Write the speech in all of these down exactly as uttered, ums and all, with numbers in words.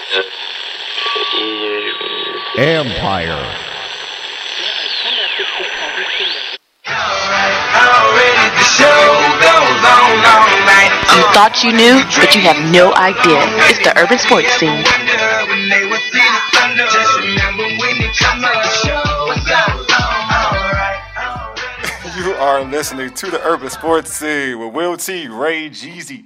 Empire. You thought you knew, but you have no idea. It's the urban sports scene. You are listening to the urban sports scene with Will T, Ray Jeezy.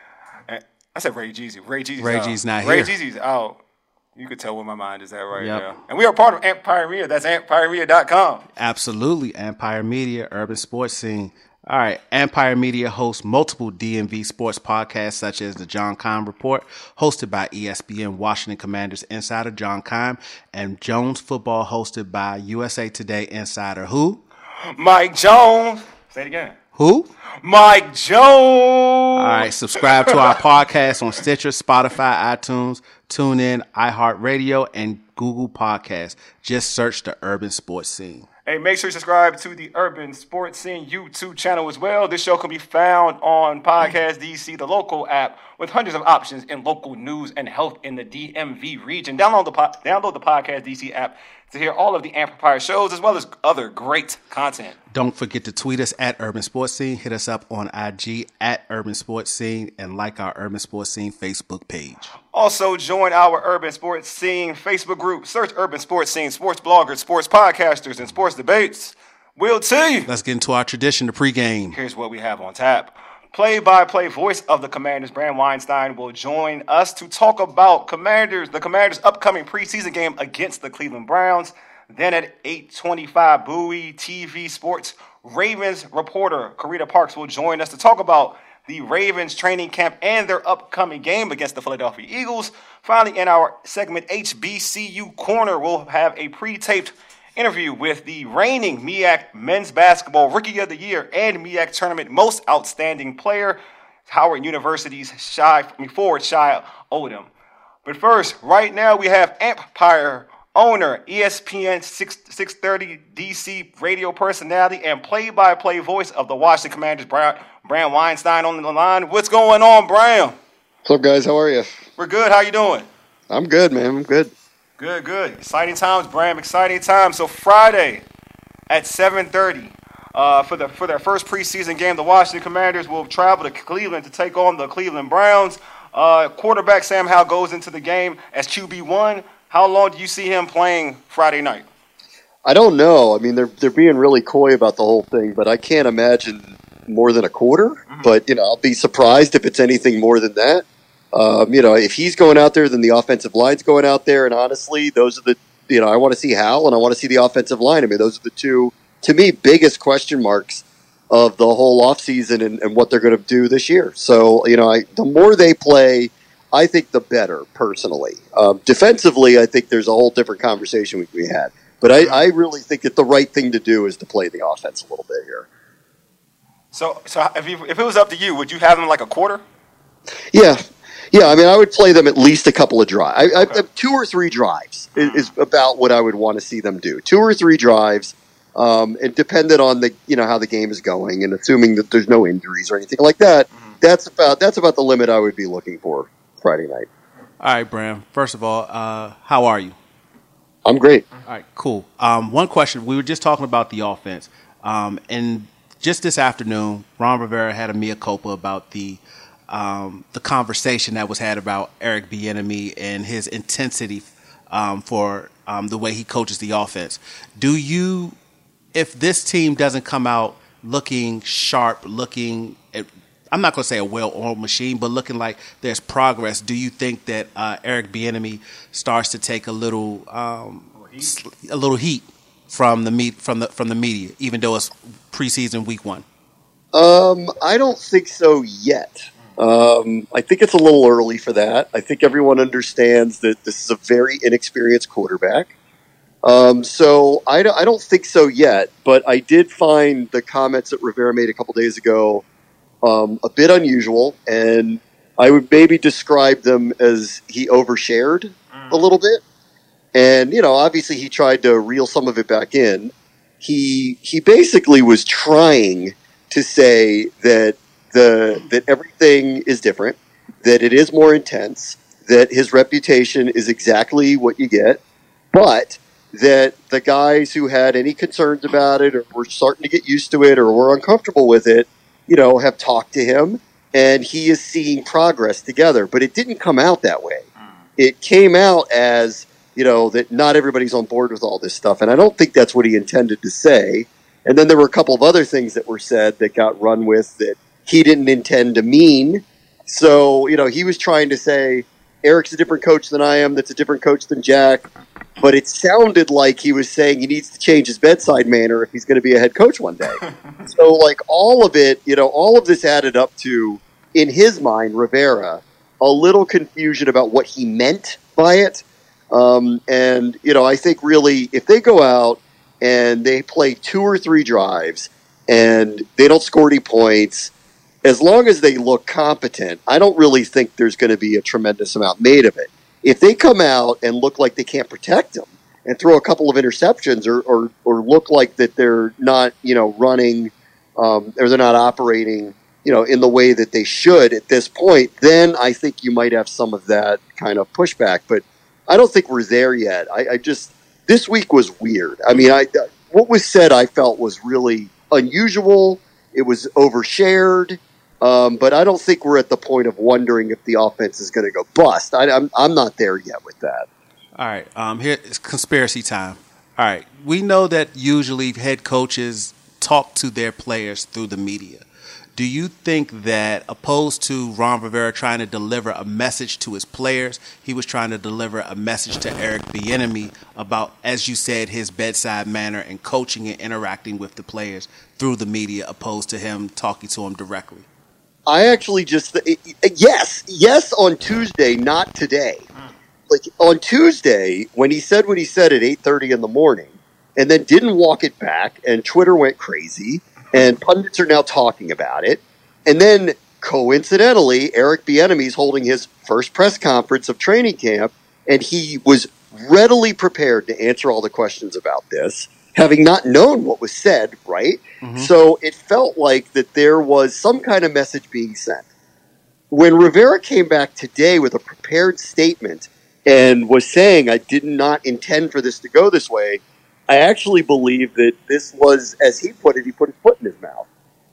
I said Ray Jeezy. Ray Jeezy's Ray out. G's not Ray here. Jeezy's out. You can tell where my mind is at right Yep. now. And we are part of Empire Media. That's empire media dot com. Absolutely. Empire Media, urban sports scene. All right. Empire Media hosts multiple D M V sports podcasts, such as the John Keim Report, hosted by E S P N Washington Commanders insider John Keim, and Jones Football, hosted by U S A Today insider who? Mike Jones. Say it again. Who? Mike Jones. All right. Subscribe to our podcast on Stitcher, Spotify, iTunes, TuneIn, iHeartRadio, and Google Podcasts. Just search the urban sports scene. Hey, make sure you subscribe to the Urban Sports Scene YouTube channel as well. This show can be found on Podcast D C, the local app, with hundreds of options in local news and health in the D M V region. Download the po- download the Podcast D C app to hear all of the Amplifier shows as well as other great content. Don't forget to tweet us at Urban Sports Scene. Hit us up on I G at Urban Sports Scene and like our Urban Sports Scene Facebook page. Also, join our Urban Sports Scene Facebook group. Search Urban Sports Scene, sports bloggers, sports podcasters, and sports debates. Will T. Let's get into our tradition, the pregame. Here's what we have on tap. Play-by-play voice of the Commanders, Bram Weinstein, will join us to talk about Commanders, the Commanders' upcoming preseason game against the Cleveland Browns. Then at eight twenty-five, Bowie T V Sports Ravens reporter Karita Parks will join us to talk about the Ravens training camp and their upcoming game against the Philadelphia Eagles. Finally, in our segment H B C U Corner, we'll have a pre-taped interview with the reigning M E A C Men's Basketball Rookie of the Year and M E A C Tournament Most Outstanding Player, Howard University's Shy, I mean, forward Shy Odom. But first, right now we have Empire owner, E S P N six thirty D C radio personality, and play-by-play voice of the Washington Commanders, Bram, Bram Weinstein, on the line. What's going on, Bram? What's up, guys? How are you? We're good. How you doing? I'm good, man. I'm good. Good, good. Exciting times, Bram. Exciting times. So Friday at seven thirty, uh, for the for their first preseason game, the Washington Commanders will travel to Cleveland to take on the Cleveland Browns. Uh, quarterback Sam Howell goes into the game as Q B one. How long do you see him playing Friday night? I don't know. I mean, they're they're being really coy about the whole thing, but I can't imagine more than a quarter. Mm-hmm. But you know, I'll be surprised if it's anything more than that. Um, you know, if he's going out there, then the offensive line's going out there. And honestly, those are the, you know, I want to see Hal and I want to see the offensive line. I mean, those are the two, to me, biggest question marks of the whole offseason and, and what they're going to do this year. So, you know, I, the more they play, I think the better, personally. Um, defensively, I think there's a whole different conversation we, we had. But I, I really think that the right thing to do is to play the offense a little bit here. So, so if, you, if it was up to you, would you have him like a quarter? Yeah. Yeah, I mean, I would play them at least a couple of drives. I, okay. I, two or three drives is, is about what I would want to see them do. Two or three drives, um, and dependent on the you know how the game is going, and assuming that there's no injuries or anything like that, mm-hmm. that's about that's about the limit I would be looking for Friday night. All right, Bram. First of all, uh, how are you? I'm great. All right, cool. Um, one question: we were just talking about the offense, um, and just this afternoon, Ron Rivera had a mea culpa about the. Um, the conversation that was had about Eric Bieniemy and his intensity um, for um, the way he coaches the offense. Do you, if this team doesn't come out looking sharp, looking, at, I'm not going to say a well-oiled machine, but looking like there's progress, do you think that uh, Eric Bieniemy starts to take a little, um, a little heat from the meet from the from the media, even though it's preseason week one? Um, I don't think so yet. Um, I think it's a little early for that. I think everyone understands that this is a very inexperienced quarterback. Um, so I don't, I don't think so yet, but I did find the comments that Rivera made a couple days ago um, a bit unusual, and I would maybe describe them as he overshared mm. a little bit. And, you know, obviously he tried to reel some of it back in. He he basically was trying to say that The, that everything is different, that it is more intense, that his reputation is exactly what you get, but that the guys who had any concerns about it or were starting to get used to it or were uncomfortable with it, you know, have talked to him, and he is seeing progress together. But it didn't come out that way. It came out as, you know, that not everybody's on board with all this stuff, and I don't think that's what he intended to say. And then there were a couple of other things that were said that got run with that he didn't intend to mean. So, you know, he was trying to say, Eric's a different coach than I am, that's a different coach than Jack. But it sounded like he was saying he needs to change his bedside manner if he's going to be a head coach one day. So, like, all of it, you know, all of this added up to, in his mind, Rivera, a little confusion about what he meant by it. Um, and, you know, I think really if they go out and they play two or three drives and they don't score any points, as long as they look competent, I don't really think there's going to be a tremendous amount made of it. If they come out and look like they can't protect them and throw a couple of interceptions or, or, or look like that they're not, you know, running um, or they're not operating, you know, in the way that they should at this point, then I think you might have some of that kind of pushback. But I don't think we're there yet. I, I just, this week was weird. I mean, I what was said I felt was really unusual. It was overshared. Um, but I don't think we're at the point of wondering if the offense is going to go bust. I, I'm I'm not there yet with that. All right, um, here is conspiracy time. All right, we know that usually head coaches talk to their players through the media. Do you think that opposed to Ron Rivera trying to deliver a message to his players, he was trying to deliver a message to Eric Bieniemy about, as you said, his bedside manner and coaching and interacting with the players through the media opposed to him talking to them directly? I actually just yes, yes on Tuesday, not today. Like on Tuesday, when he said what he said at eight thirty in the morning, and then didn't walk it back, and Twitter went crazy, and pundits are now talking about it, and then coincidentally, Eric Bieniemy is holding his first press conference of training camp, and he was readily prepared to answer all the questions about this, having not known what was said, right? Mm-hmm. So it felt like that there was some kind of message being sent. When Rivera came back today with a prepared statement and was saying, I did not intend for this to go this way, I actually believe that this was, as he put it, he put his foot in his mouth.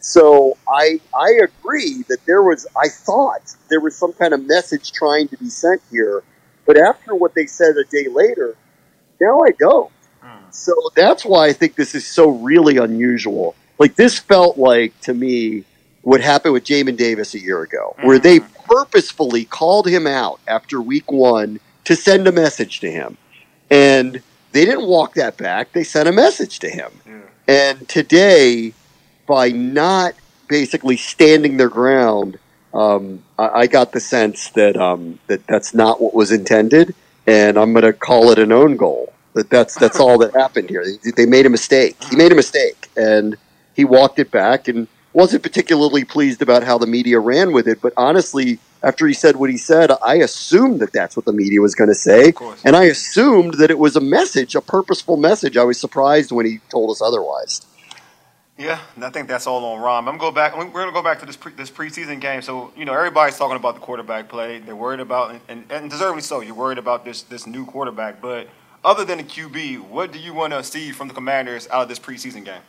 So I I agree that there was, I thought there was some kind of message trying to be sent here, but after what they said a day later, now I don't. So that's why I think this is so really unusual. Like, this felt like, to me, what happened with Jamin Davis a year ago, where they purposefully called him out after week one to send a message to him. And they didn't walk that back. They sent a message to him. Yeah. And today, by not basically standing their ground, um, I, I got the sense that, um, that that's not what was intended, and I'm going to call it an own goal. That that's that's all that happened here. They, they made a mistake. He made a mistake, and he walked it back and wasn't particularly pleased about how the media ran with it. But honestly, after he said what he said, I assumed that that's what the media was going to say, and I assumed that it was a message, a purposeful message. I was surprised when he told us otherwise. Yeah, I think that's all on Ron. I'm going to go back. We're going to go back to this pre, this preseason game. So, you know, everybody's talking about the quarterback play. They're worried about, and, and deservedly so, you're worried about this this new quarterback, but other than the Q B, what do you want to see from the Commanders out of this preseason game?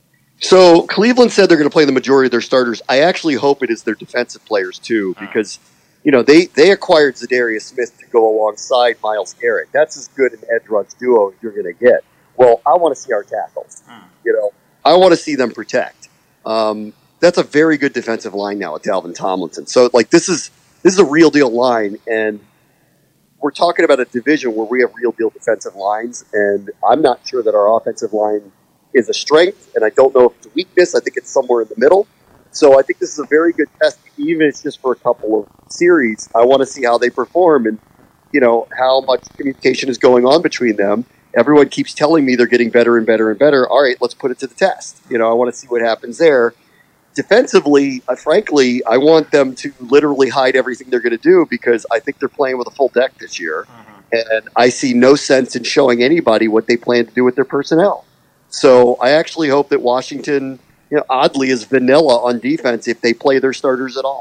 So Cleveland said they're going to play the majority of their starters. I actually hope it is their defensive players too, because you know they, they acquired Zadarius Smith to go alongside Myles Garrett. That's as good an edge rush duo as you're going to get. Well, I want to see our tackles. Hmm. You know, I want to see them protect. Um, that's a very good defensive line now with Dalvin Tomlinson. So like this is this is a real deal line, and we're talking about a division where we have real deal defensive lines, and I'm not sure that our offensive line is a strength, and I don't know if it's a weakness. I think it's somewhere in the middle. So I think this is a very good test, even if it's just for a couple of series. I want to see how they perform and, you know, how much communication is going on between them. Everyone keeps telling me they're getting better and better and better. All right, let's put it to the test. You know, I want to see what happens there. Defensively, uh, frankly, I want them to literally hide everything they're going to do because I think they're playing with a full deck this year. Mm-hmm. And I see no sense in showing anybody what they plan to do with their personnel. So I actually hope that Washington, you know, oddly is vanilla on defense if they play their starters at all.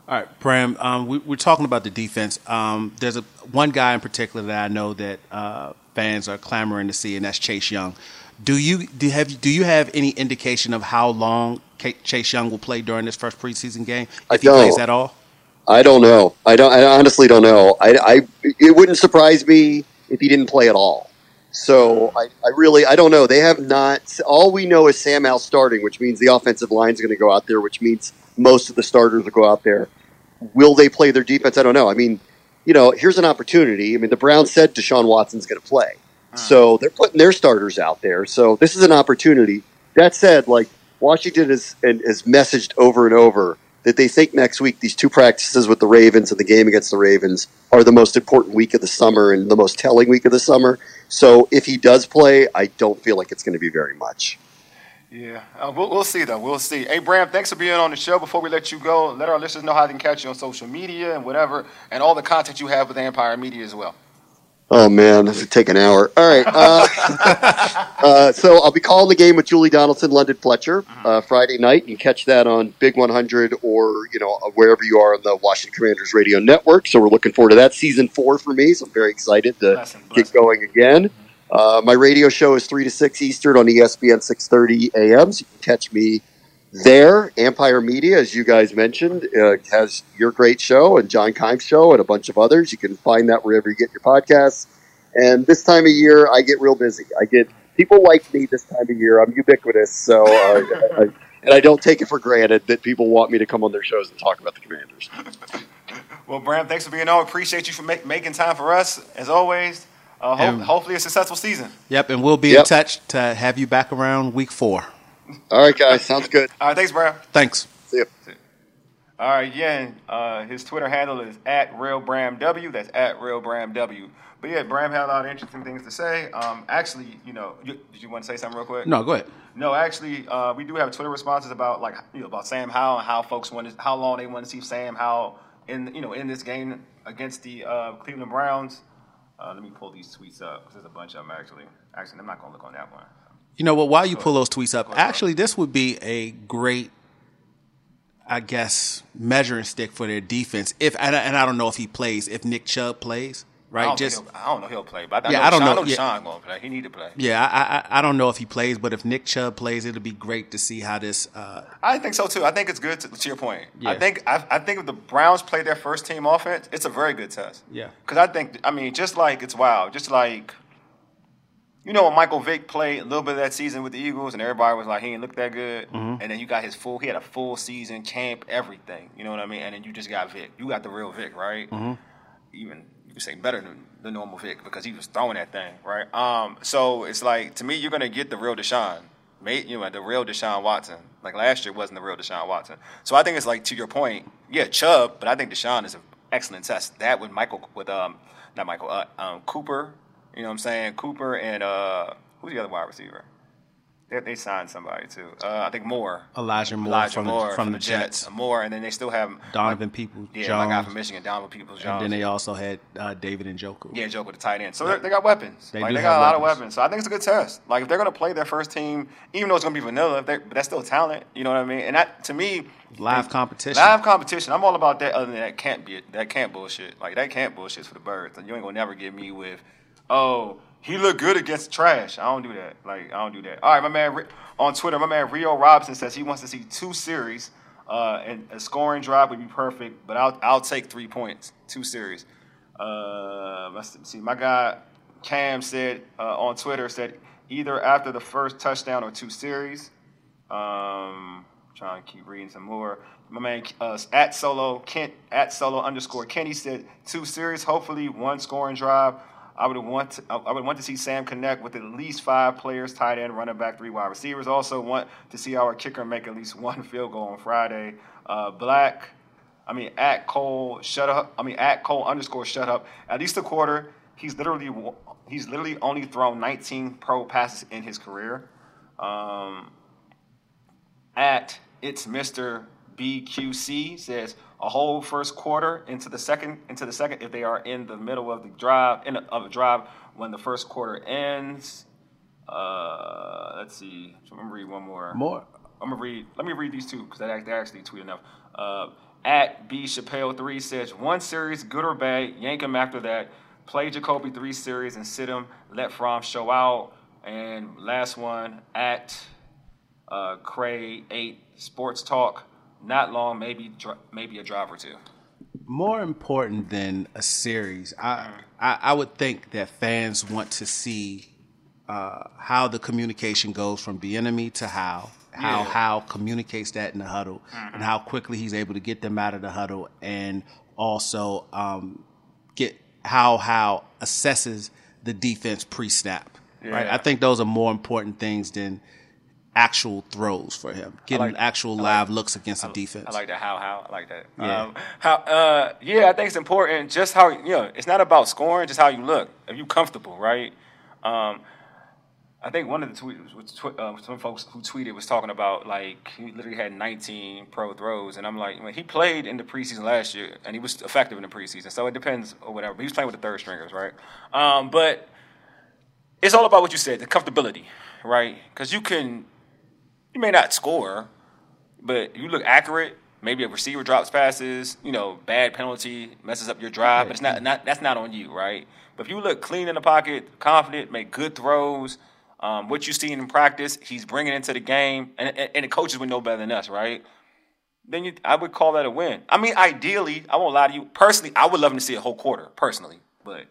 All right, Bram, um, we, we're talking about the defense. Um, there's a one guy in particular that I know that uh, fans are clamoring to see, and that's Chase Young. Do you do you have do you have any indication of how long Chase Young will play during this first preseason game? If I he don't. plays at all? I don't know. I don't. I honestly don't know. I, I it wouldn't surprise me if he didn't play at all. So I, I really I don't know. They have not. All we know is Sam Howell starting, which means the offensive line is going to go out there, which means most of the starters will go out there. Will they play their defense? I don't know. I mean, you know, here's an opportunity. I mean, the Browns said Deshaun Watson's going to play. So they're putting their starters out there. So this is an opportunity. That said, like, Washington has, has messaged over and over that they think next week these two practices with the Ravens and the game against the Ravens are the most important week of the summer and the most telling week of the summer. So if he does play, I don't feel like it's going to be very much. Yeah, uh, we'll, we'll see, though. We'll see. Hey, Bram, thanks for being on the show. Before we let you go, let our listeners know how they can catch you on social media and whatever, and all the content you have with Empire Media as well. Oh, man, this would take an hour. All right. Uh, uh, so I'll be calling the game with Julie Donaldson, London Fletcher, uh, Friday night. You can catch that on Big one hundred or, you know, wherever you are on the Washington Commanders Radio Network. So we're looking forward to that. Season four for me, so I'm very excited to blessing, blessing. get going again. Uh, my radio show is three to six Eastern on E S P N six thirty A M, so you can catch me there. Empire Media, as you guys mentioned, uh, has your great show and John Kimes' show and a bunch of others. You can find that wherever you get your podcasts. And this time of year, I get real busy. I get people like me this time of year. I'm ubiquitous, so uh, I, and I don't take it for granted that people want me to come on their shows and talk about the Commanders. Well, Bram, thanks for being on. Appreciate you for make, making time for us, as always. Uh, ho- And- hopefully a successful season. Yep, and we'll be Yep. in touch to have you back around week four. All right, guys. Sounds good. All right, thanks, Bram. Thanks. See you. All right, again, uh, his Twitter handle is at RealBramW. That's at RealBramW. But yeah, Bram had a lot of interesting things to say. Um, actually, you know, you, did you want to say something real quick? No, go ahead. No, actually, uh, we do have Twitter responses about like you know about Sam Howell and how folks want to, how long they want to see Sam Howell in you know in this game against the uh, Cleveland Browns. Uh, let me pull these tweets up because there's a bunch of them actually. Actually, I'm not going to look on that one. You know what? While you pull those tweets up, actually, this would be a great, I guess, measuring stick for their defense. If and I, and I don't know if he plays, if Nick Chubb plays, I right? don't, Just think he'll, I don't know he'll play, but I, Yeah, know I don't Deshaun, know. I know Yeah. Deshaun going to play. He need to play. yeah, I, I I don't know if he plays, but if Nick Chubb plays, it'll be great to see how this. Uh, I think so too. I think it's good to, to your point. Yeah. I think I, I think if the Browns play their first team offense, it's a very good test. Yeah. Because I think I mean just like it's wild, just like you know when Michael Vick played a little bit of that season with the Eagles, and everybody was like he didn't look that good, Mm-hmm. and then you got his full he had a full season camp everything. You know what I mean? And then you just got Vick. You got the real Vick, right? Mm-hmm. Even you could say better than the normal Vic because he was throwing that thing, right? Um, so it's like to me, you're gonna get the real Deshaun, mate. You know, the real Deshaun Watson. Like last year wasn't the real Deshaun Watson. So I think it's like to your point, yeah, Chubb, but I think Deshaun is an excellent test. That with Michael, with um, not Michael, uh, um, Cooper. You know what I'm saying? Cooper and uh, who's the other wide receiver? They, they signed somebody too. Uh, I think Moore. Elijah Moore Elijah from Moore the, from the Jets. Moore, and then they still have Donovan like, Peoples Yeah, my guy Jones. from Michigan, Donovan Peoples And Jones. then they also had uh, David Njoku. Yeah, joke with the tight end. So they got weapons. They like do they have got a lot of weapons. weapons. So I think it's a good test. Like if they're gonna play their first team, even though it's gonna be vanilla, if they- but that's still talent. You know what I mean? And that to me, Live competition. live competition. I'm all about that. Other than that, can't be that can't bullshit. Like that can't bullshit's for the birds. And you ain't gonna never get me with, oh, he looked good against trash. I don't do that. Like I don't do that. All right, my man Ri- on Twitter, my man Rio Robinson says he wants to see two series. Uh, and a scoring drive would be perfect, but I'll I'll take three points, two series. Uh, let's see. My guy Cam said uh, on Twitter said either after the first touchdown or two series. Um, trying to keep reading some more. My man uh, at solo Kent at solo underscore Kenny said two series, hopefully one scoring drive. I would want to, I would want to see Sam connect with at least five players, tight end, running back, three wide receivers. Also want to see our kicker make at least one field goal on Friday. Uh, Black, I mean at Cole shut up. I mean at Cole underscore shut up. At least a quarter. He's literally he's literally only thrown nineteen pro passes in his career. Um, at it's Mister B Q C says a whole first quarter into the second into the second if they are in the middle of the drive in a, of a drive when the first quarter ends. Uh, let's see. So I'm gonna read one more. More. I'm gonna read. Let me read these two because they actually tweet enough. Uh, at B Chappelle three says one series, good or bad, yank him after that. Play Jacoby three series and sit him. Let Fromm show out. And last one at uh, Cray eight Sports Talk. Not long, maybe maybe a drive or two. More important than a series, I I, I would think that fans want to see uh, how the communication goes from Bieniemy to Hal. How Yeah. Hal communicates that in the huddle, Mm-hmm. and how quickly he's able to get them out of the huddle, and also um, get how Hal assesses the defense pre-snap. Right, Yeah. I think those are more important things than actual throws for him. Getting like- actual I live like- looks against the defense. I like that. How, how. I like that. Yeah. Um, how, uh, yeah, I think it's important. Just how, you know, it's not about scoring, just how you look. If you comfortable, right? Um, I think one of the tweets, was tw- uh, some folks who tweeted was talking about, like, he literally had nineteen pro throws. And I'm like, when he played in the preseason last year, and he was effective in the preseason, so it depends or whatever. But he was playing with the third stringers, right? Um, but it's all about what you said, the comfortability, right? Because you can, you may not score, but you look accurate. Maybe a receiver drops passes, you know, bad penalty messes up your drive, but it's not, not that's not on you, right? But if you look clean in the pocket, confident, make good throws, um, what you see in practice, he's bringing into the game, and, and, and the coaches would know better than us, right? Then you, I would call that a win. I mean, ideally, I won't lie to you. Personally, I would love him to see a whole quarter, personally, but.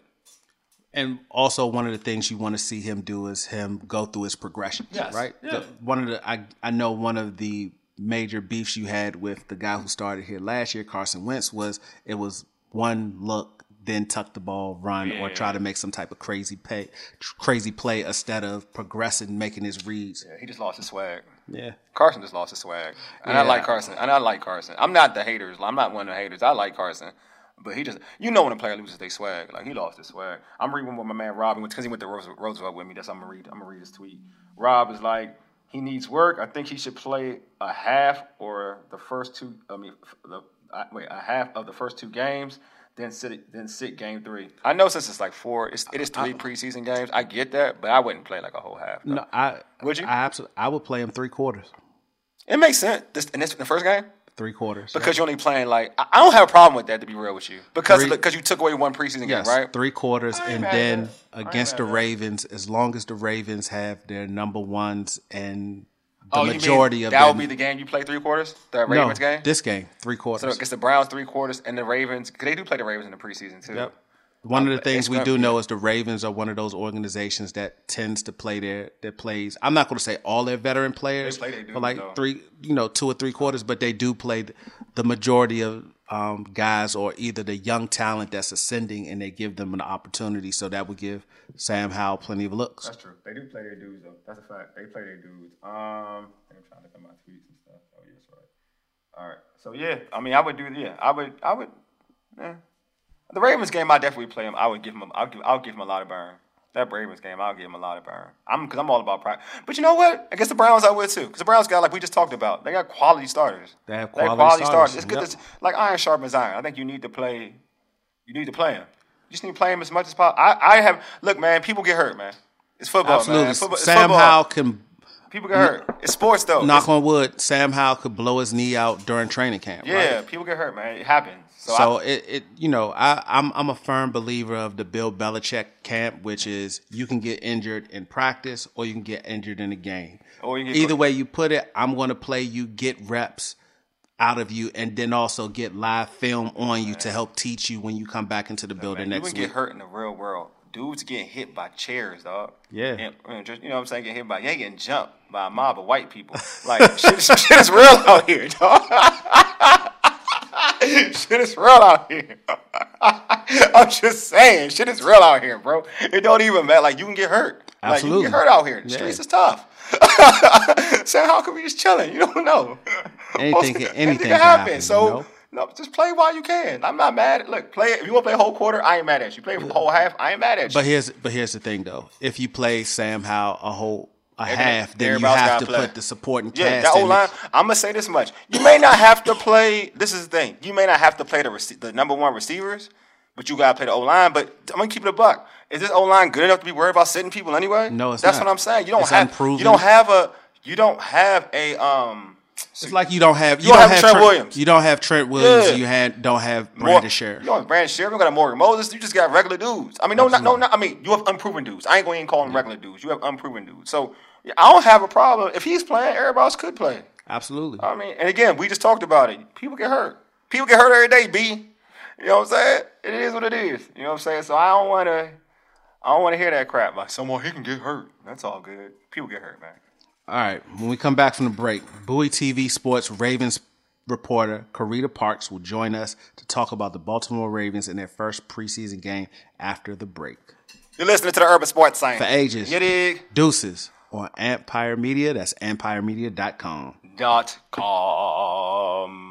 And also, one of the things you want to see him do is him go through his progression, Yes, right? yeah. The, one of the I I know one of the major beefs you had with the guy who started here last year, Carson Wentz, was it was one look, then tuck the ball, run, or Yeah. try to make some type of crazy pay, crazy play instead of progressing, making his reads. Yeah, he just lost his swag. Yeah. Carson just lost his swag. And I Yeah. like Carson. And I like Carson. I'm not the haters. I'm not one of the haters. I like Carson. But he just, you know when a player loses their swag. Like, he lost his swag. I'm reading what my man Rob, because he went to Roosevelt Roosevelt with me. That's what I'm going to read. I'm going to read his tweet. Rob is like, he needs work. I think he should play a half or the first two, I mean, the, uh, wait, a half of the first two games, then sit then sit game three. I know since it's like four, it's, it is three preseason games. I get that, but I wouldn't play like a whole half. though. No, I Would you? I absolutely I would play him three quarters, It makes sense. This, in this in the first game? three quarters. Because you're only playing like I I don't have a problem with that, to be real with you, because Three- because you took away one preseason Yes, game, right? three quarters, I ain't and mad at then that. I ain't against mad the at that. Ravens, as long as the Ravens have their number ones and the Oh, you mean majority of that them, would be the game you play three quarters, the no, Ravens game. this game, three So quarters. against the Browns, three quarters, and the Ravens, because they do play the Ravens in the preseason too. Yep. One of the things it's we gonna do be- know is the Ravens are one of those organizations that tends to play their their plays. I'm not going to say all their veteran players They play their for dudes, like though. three, you know, two or three quarters, but they do play the, the majority of um, guys or either the young talent that's ascending, and they give them an opportunity. So that would give Sam Howell plenty of looks. That's true. They do play their dudes though. That's a fact. They play their dudes. Um, I'm trying to look at my tweets and stuff. Oh yes, right. All right. So yeah, I mean, I would do. Yeah, I would. I would. Yeah. The Ravens game, I definitely play him. I would give him. A, I'll give. I'll give him a lot of burn. That Ravens game, I'll give him a lot of burn. I'm because I'm all about practice. But you know what? Against the Browns, I would too. Because the Browns got, like we just talked about, they got quality starters. They have They have quality quality starters. It's good. Yep. To, like iron sharpens iron. I think you need to play. You need to play him. You just need to play him as much as possible. I, I have. Look, man. People get hurt, man. It's football, Absolutely. man. Football, it's Sam football. Howell can, People get hurt. It's sports, though. knock It's- on wood, Sam Howell could blow his knee out during training camp. Yeah, right? people get hurt, man. It happens. So, So I, it, it, you know, I, I'm I'm a firm believer of the Bill Belichick camp, which is you can get injured in practice or you can get injured in a game. Or you get Either put- way you put it, I'm going to play you, get reps out of you, and then also get live film on you to help teach you when you come back into the building man, you next can week. get hurt in the real world. Dudes getting hit by chairs, dog. Yeah. And, and just, you know what I'm saying? Getting hit by, you ain't getting jumped by a mob of white people. Like, shit, is- shit is real out here, dog. Shit is real out here. I'm just saying, shit is real out here, bro. It don't even matter. Like, you can get hurt. Like, Absolutely. you can get hurt out here. The Yeah. streets is tough. So how can we just chilling? You don't know. Anything can- anything can can happen. happen, So, you know? no, just play while you can. I'm not mad. Look, play it. If you want to play a whole quarter, I ain't mad at you. Play a whole half, I ain't mad at you. But here's but here's the thing though: if you play Sam Howell a whole a then half, then you everybody's have gotta to play. put the supporting Yeah, cast that in. O line. I'm gonna say this much: you may not have to play. This is the thing: you may not have to play the rece- the number one receivers, but you gotta play the O line. But I'm gonna keep it a buck. Is this O line good enough to be worried about sitting people anyway? No, it's That's not. what I'm saying. You don't It's have. unproven. You don't have a. You don't have a um It's like you don't have you, You don't, don't have, have Trent Trent Williams. You don't have Trent Williams. Yeah. You had don't have Mor- Brandon Sheriff. You don't have Brandon Sheriff. You don't got a Morgan Moses. You just got regular dudes. I mean, no, not, no, not, I mean, you have unproven dudes. I ain't going to call them regular dudes. You have unproven dudes. So yeah, I don't have a problem if he's playing. Everybody else could play. Absolutely. I mean, and again, we just talked about it. People get hurt. People get hurt every day. B. You know what I'm saying? It is what it is. You know what I'm saying? So I don't want to. I don't want to hear that crap. Like someone he can get hurt. That's all good. People get hurt, man. All right. When we come back from the break, Bowie T V Sports Ravens reporter Karita Parks will join us to talk about the Baltimore Ravens in their first preseason game after the break. You're listening to the Urban Sports Science. For ages. You dig? Deuces on Empire Media. That's empire media dot com. Dot com.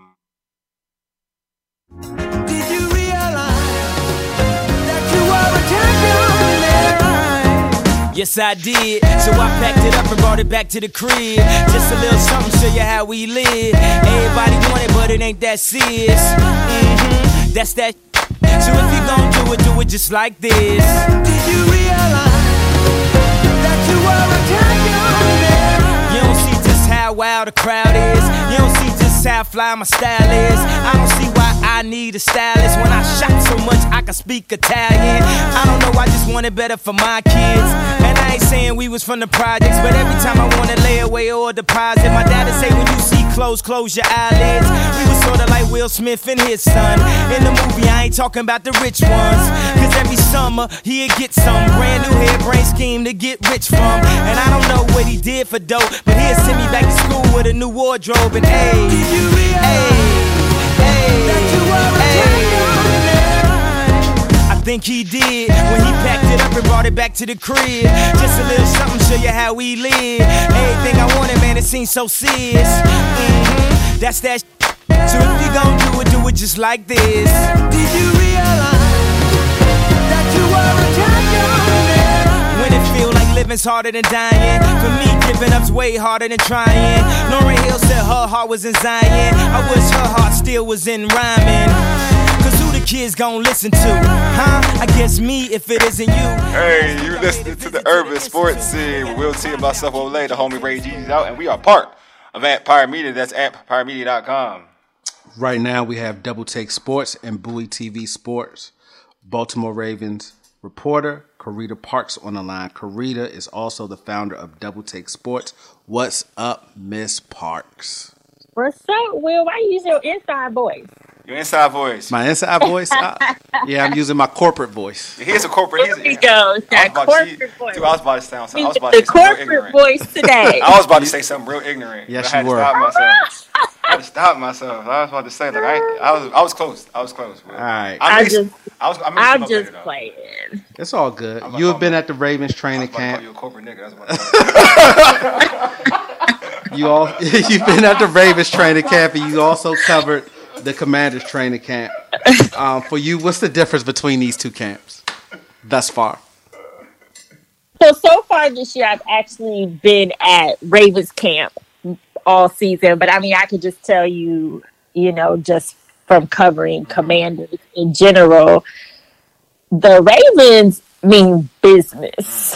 Did you realize that you were a champion? Yes, I did. So I packed it up and brought it back to the crib. Just a little something, show you how we live. Everybody want it, but it ain't that serious. Mm-hmm, that's that. So if you gon' do it, do it just like this. Did you realize that you were a champion? You don't see just how wild the crowd is. You don't see just how fly my style is. I don't see why I need a stylist when I shot so much I can speak Italian. I don't know, I just want it better for my kids. And I ain't saying we was from the projects, but every time I want to lay away or deposit, my dad'd say when you see clothes, close your eyelids. We was sorta like Will Smith and his son. In the movie, I ain't talking about the rich ones, cause every summer he'd get some brand new hairbrain scheme to get rich from. And I don't know what he did for dope, but he'd send me back to school with a new wardrobe. And ayy, I think he did when he packed it up and brought it back to the crib. Just a little something, show you how we live. Everything I wanted, man, it seems so serious. Mm-hmm, that's that sh- So if you gon' do it, do it just like this. Did you realize that you were a champion? When it feel like living's harder than dying, for me, giving up's way harder than trying. Lauryn Hill said her heart was in Zion. I wish her heart still was in rhyming. Cause who the kids gon' listen to? Huh? I guess me if it isn't you. Hey, you listening to the Urban Sports Scene with Will T and myself over later. The homie Ray G's out, and we are part of Empire Media. That's empire media dot com. Right now, we have Double Take Sports and Bowie T V Sports. Baltimore Ravens reporter Karita Parks on the line. Karita is also the founder of Double Take Sports. What's up, Miss Parks? What's up, Will? Why you use your inside voice? Your inside voice. My inside voice? Uh, yeah, I'm using my corporate voice. Here's a corporate. There we go. That corporate voice. Dude, I was about to sound. I was about The to say something real corporate ignorant. voice today. I was about to say something real ignorant. Yes, I had you were. To stop myself. I had to stop myself. I was about to say like I, ain't- I was. I was close. I was close. All right. I, I mixed, just- I was. I mixed I'm them up just later, though. playing. It's all good. I'm about You to have been call at the Ravens I was training about to call camp. you a corporate nigga. That's what You all, you've been at the Ravens training camp, and you also covered the Commanders training camp. Um, for you, what's the difference between these two camps thus far? So, so far this year, I've actually been at Ravens camp all season. But, I mean, I could just tell you, you know, just from covering Commanders in general, the Ravens mean business.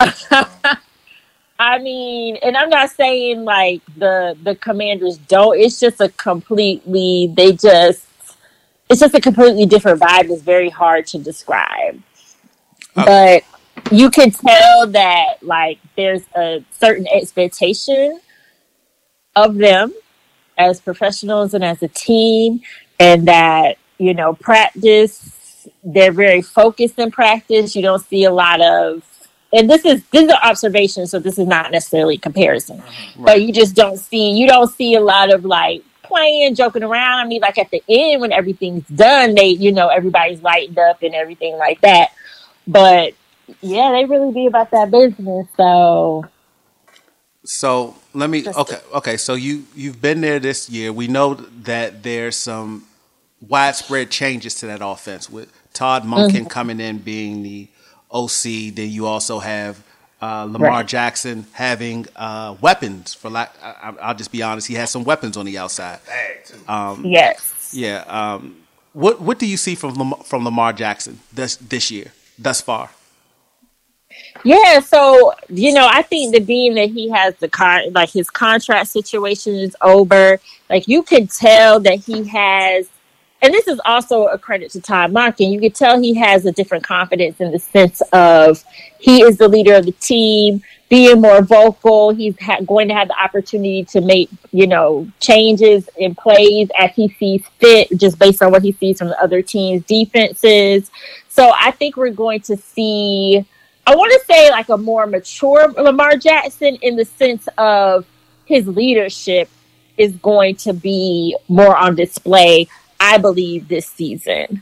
I mean, and I'm not saying, like, the, the Commanders don't. It's just a completely, they just, it's just a completely different vibe. It's very hard to describe. But you can tell that, like, there's a certain expectation of them as professionals and as a team, and that, you know, practice, they're very focused in practice. You don't see a lot of, and this is this is an observation, so this is not necessarily comparison, right. But you just don't see you don't see a lot of like playing, joking around. I mean, like at the end when everything's done, they you know everybody's lightened up and everything like that. But yeah, they really be about that business. So, so let me okay okay. So you you've been there this year. We know that there's some widespread changes to that offense with Todd Monken mm-hmm. coming in being the O C. Then you also have uh, Lamar right. Jackson having uh, weapons. For like, I, I'll just be honest, he has some weapons on the outside. Um, yes. Yeah. Um, what What do you see from Lamar, from Lamar Jackson this this year, thus far? Yeah, so you know, I think that being that he has the con, like his contract situation is over, like you could tell that he has, and this is also a credit to Todd Monken. You could tell he has a different confidence in the sense of he is the leader of the team, being more vocal. He's ha- going to have the opportunity to make, you know, changes in plays as he sees fit, just based on what he sees from the other team's defenses. So I think we're going to see, I want to say like a more mature Lamar Jackson in the sense of his leadership is going to be more on display, I believe, this season.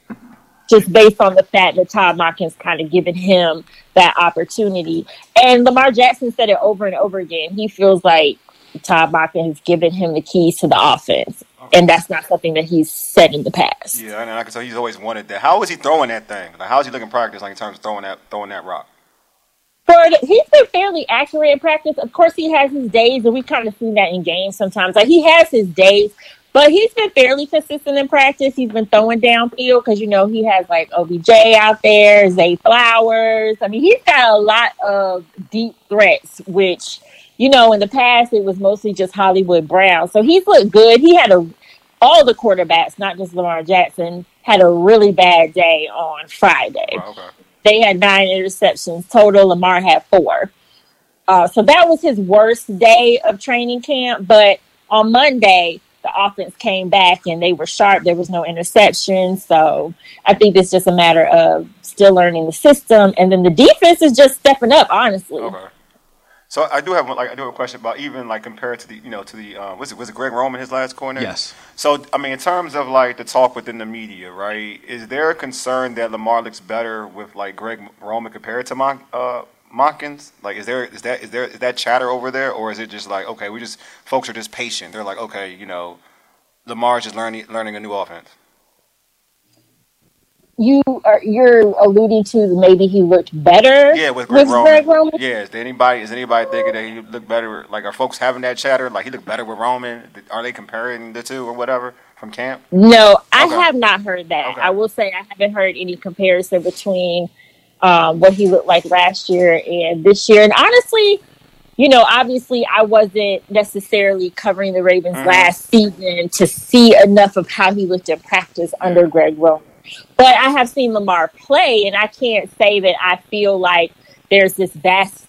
Just based on the fact that Todd Monken's kind of given him that opportunity. And Lamar Jackson said it over and over again. He feels like Todd Monken has given him the keys to the offense. And that's not something that he's said in the past. Yeah, and I can tell he's always wanted that. How is he throwing that thing? Like, how is he looking practice, like in terms of throwing that throwing that rock? For the, he's been fairly accurate in practice. Of course, he has his days, and we kind of seen that in games sometimes. Like, he has his days, but he's been fairly consistent in practice. He's been throwing downfield because, you know, he has, like, O B J out there, Zay Flowers. I mean, he's got a lot of deep threats, which, you know, in the past, it was mostly just Hollywood Brown. So he's looked good. He had a all the quarterbacks, not just Lamar Jackson, had a really bad day on Friday. Oh, okay. They had nine interceptions total. Lamar had four. Uh, so that was his worst day of training camp. But on Monday, the offense came back and they were sharp. There was no interception. So I think it's just a matter of still learning the system. And then the defense is just stepping up, honestly. Okay. So I do have one, like I do have a question about even like compared to the you know to the uh, was it was it Greg Roman his last corner? Yes. So I mean in terms of like the talk within the media, right? Is there a concern that Lamar looks better with like Greg Roman compared to Mon- uh, Monkins? Like is there is that is there is that chatter over there, or is it just like okay we just folks are just patient? They're like okay you know Lamar's just learning learning a new offense. You are you're alluding to maybe he looked better. Yeah, with Greg, with Roman. Greg Roman. Yeah, is anybody is anybody thinking that he looked better? Like, are folks having that chatter? Like, he looked better with Roman? Are they comparing the two or whatever from camp? No, I Okay. have not heard that. Okay. I will say I haven't heard any comparison between um, what he looked like last year and this year. And honestly, you know, obviously I wasn't necessarily covering the Ravens Mhm. last season to see enough of how he looked in practice under Greg Roman. But I have seen Lamar play, and I can't say that I feel like there's this vast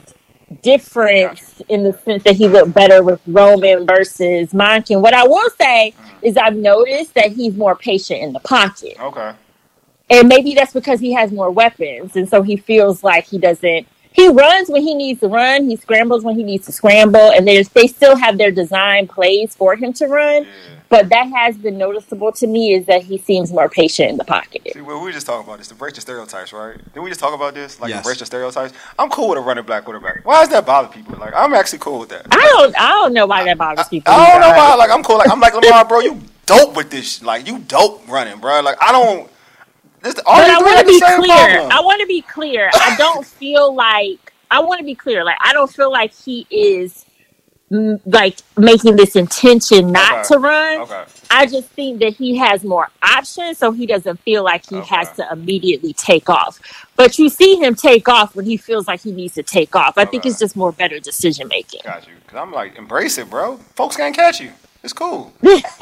difference in the sense that he looked better with Roman versus Monken. What I will say is I've noticed that he's more patient in the pocket. Okay. And maybe that's because he has more weapons, and so he feels like he doesn't... He runs when he needs to run. He scrambles when he needs to scramble, and there's they still have their design plays for him to run. Yeah. But that has been noticeable to me is that he seems more patient in the pocket. See, well, we were just talking about this, to break the stereotypes, right? Didn't we just talk about this? Like, Yes. to break the stereotypes? I'm cool with a running black quarterback. Why does that bother people? Like, I'm actually cool with that. I don't I don't know why that bothers people. I don't know either. why. Like, I'm cool. Like, I'm like, Lamar, bro, you dope with this. sh- Like, you dope running, bro. Like, I don't... This, all But you I do want is to the be same clear. problem. I want to be clear. I don't feel like I want to be clear. Like I don't feel like he is mm, like making this intention not Okay. to run. Okay. I just think that he has more options, so he doesn't feel like he Okay. has to immediately take off. But you see him take off when he feels like he needs to take off. I think Okay. it's just more better decision making. Got you. Because I'm like, embrace it, bro. Folks can't catch you. It's cool.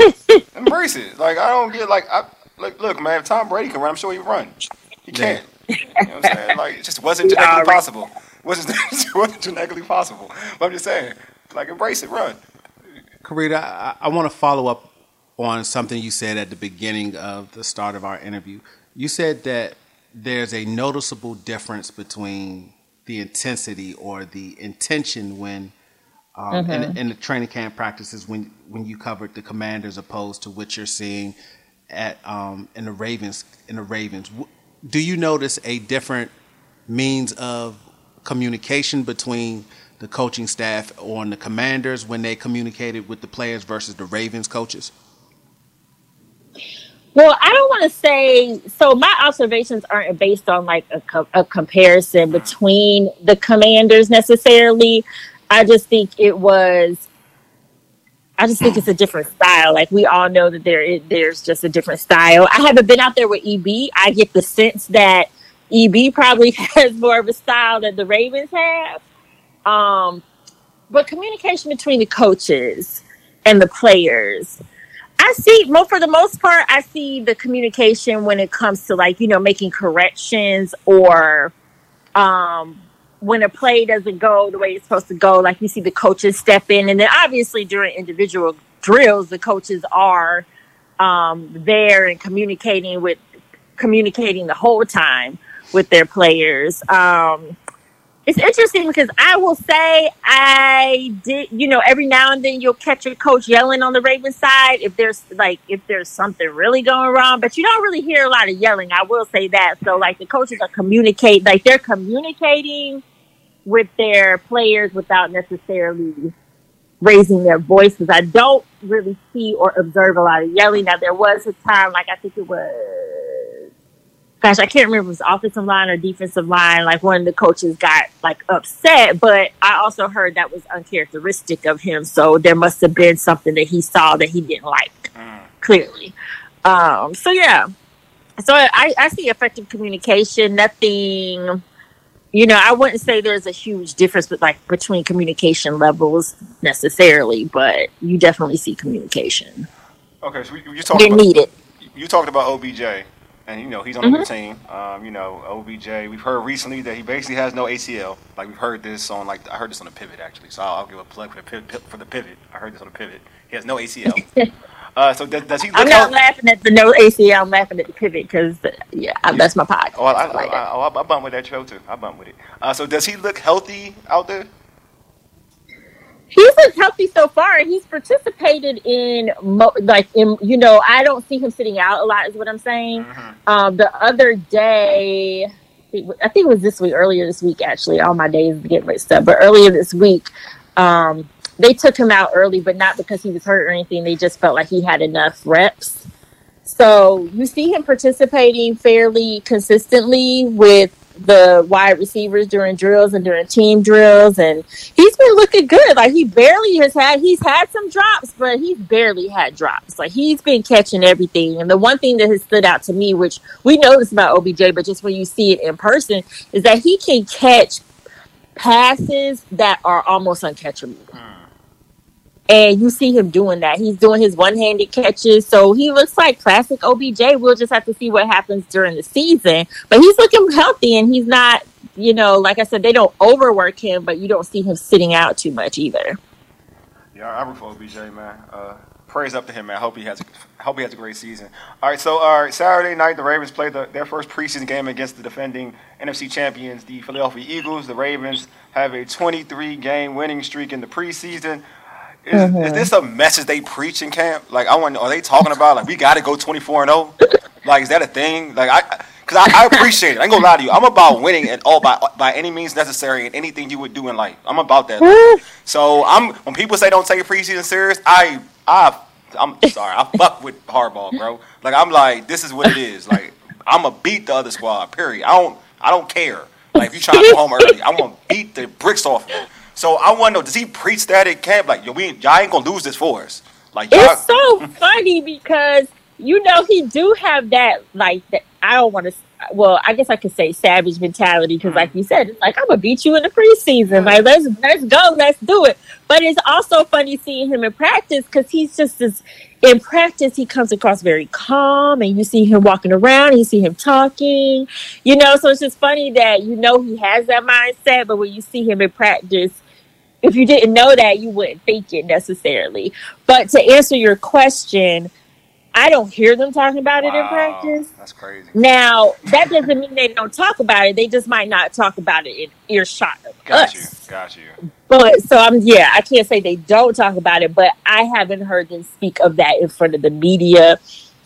Embrace it. Like, I don't get, like, I, look, look, man, if Tom Brady can run, I'm sure he run. He can't. You know what I'm saying? Like, it just wasn't genetically Nah, possible. It wasn't, it wasn't genetically possible. But I'm just saying, like, embrace it, run. Karita, I, I want to follow up on something you said at the beginning of the start of our interview. You said that there's a noticeable difference between the intensity or the intention when um, in, in the training camp practices when when you covered the Commanders opposed to what you're seeing at um, in the Ravens in the Ravens. W- Do you notice a different means of communication between the coaching staff on the Commanders when they communicated with the players versus the Ravens coaches? Well, I don't want to say so. My observations aren't based on like a, co- a comparison between the Commanders necessarily. I just think it was. I just think it's a different style. Like we all know that there is, there's just a different style. I haven't been out there with E B. I get the sense that E B probably has more of a style that the Ravens have. Um, but communication between the coaches and the players, I see, well, for the most part, I see the communication when it comes to, like, you know, making corrections or um, when a play doesn't go the way it's supposed to go. Like, you see the coaches step in. And then obviously during individual drills, the coaches are um, there and communicating with communicating the whole time with their players. Um, it's interesting because I will say I did, you know, every now and then you'll catch a coach yelling on the Ravens side if there's like, if there's something really going wrong, but you don't really hear a lot of yelling. I will say that. So like the coaches are communicate, like they're communicating with their players without necessarily raising their voices. I don't really see or observe a lot of yelling. Now there was a time, like I think it was, gosh, I can't remember if it was offensive line or defensive line. Like one of the coaches got like upset, but I also heard that was uncharacteristic of him. So there must have been something that he saw that he didn't like, mm. clearly. Um, so yeah, so I, I see effective communication. Nothing, you know, I wouldn't say there's a huge difference but like between communication levels necessarily, but you definitely see communication. Okay, so you talked about, needed. You talked about O B J. And, you know, he's on mm-hmm. the team. Um, you know, O B J, we've heard recently that he basically has no A C L. Like, we've heard this on, like, I heard this on the Pivot, actually. So I'll, I'll give a plug for the pivot, for the Pivot. I heard this on the Pivot. He has no A C L. uh, so does, does he look I'm not healthy? Laughing at the no A C L. I'm laughing at the Pivot because, yeah, yeah, that's my podcast. Oh, I, I, I, I, I, I bump with that show, too. I bump with it. Uh, so does he look healthy out there? He's looked healthy so far. He's participated in, mo- like, in, you know, I don't see him sitting out a lot is what I'm saying. Mm-hmm. Um, the other day, I think it was this week, earlier this week, actually. All my days get mixed up. But earlier this week, um, they took him out early, but not because he was hurt or anything. They just felt like he had enough reps. So you see him participating fairly consistently with the wide receivers during drills and during team drills, and he's been looking good. Like he barely has had, he's had some drops, but he's barely had drops. Like he's been catching everything. And the one thing that has stood out to me, which we noticed about O B J, but just when you see it in person, is that he can catch passes that are almost uncatchable. And you see him doing that. He's doing his one-handed catches. So he looks like classic O B J. We'll just have to see what happens during the season. But he's looking healthy, and he's not, you know, like I said, they don't overwork him, but you don't see him sitting out too much either. Yeah, I root for O B J, man. Uh, praise up to him, man. I hope he has a, hope he has a great season. All right, so all right, Saturday night, the Ravens played the, their first preseason game against the defending N F C champions, the Philadelphia Eagles. The Ravens have a twenty-three game winning streak in the preseason. Is, mm-hmm. is this a message they preach in camp? Like, I want, are they talking about like we got to go twenty-four and oh? Like, is that a thing? Like, I, because I, I appreciate it. I ain't gonna lie to you. I'm about winning at all by by any means necessary in anything you would do in life. I'm about that. So I'm when people say don't take preseason serious, I I I'm sorry. I fuck with hardball, bro. Like I'm like this is what it is. Like I'm gonna beat the other squad. Period. I don't I don't care. Like if you trying to go home early, I'm gonna beat the bricks off of you. So I want to know, does he preach that at camp? Like, yo, we y'all ain't gonna lose this for us. Like, y'all. It's so funny because you know he do have that like that. I don't want to. Well, I guess I could say savage mentality because, like you said, it's like I'm gonna beat you in the preseason. Like let's let's go, let's do it. But it's also funny seeing him in practice because he's just this. In practice, he comes across very calm, and you see him walking around, and you see him talking. You know, so it's just funny that you know he has that mindset, but when you see him in practice. If you didn't know that, you wouldn't think it necessarily. But to answer your question, I don't hear them talking about wow, it in practice. That's crazy. Now, that doesn't mean they don't talk about it. They just might not talk about it in earshot of Got us. you. Got you. But so I'm yeah, I can't say they don't talk about it, but I haven't heard them speak of that in front of the media.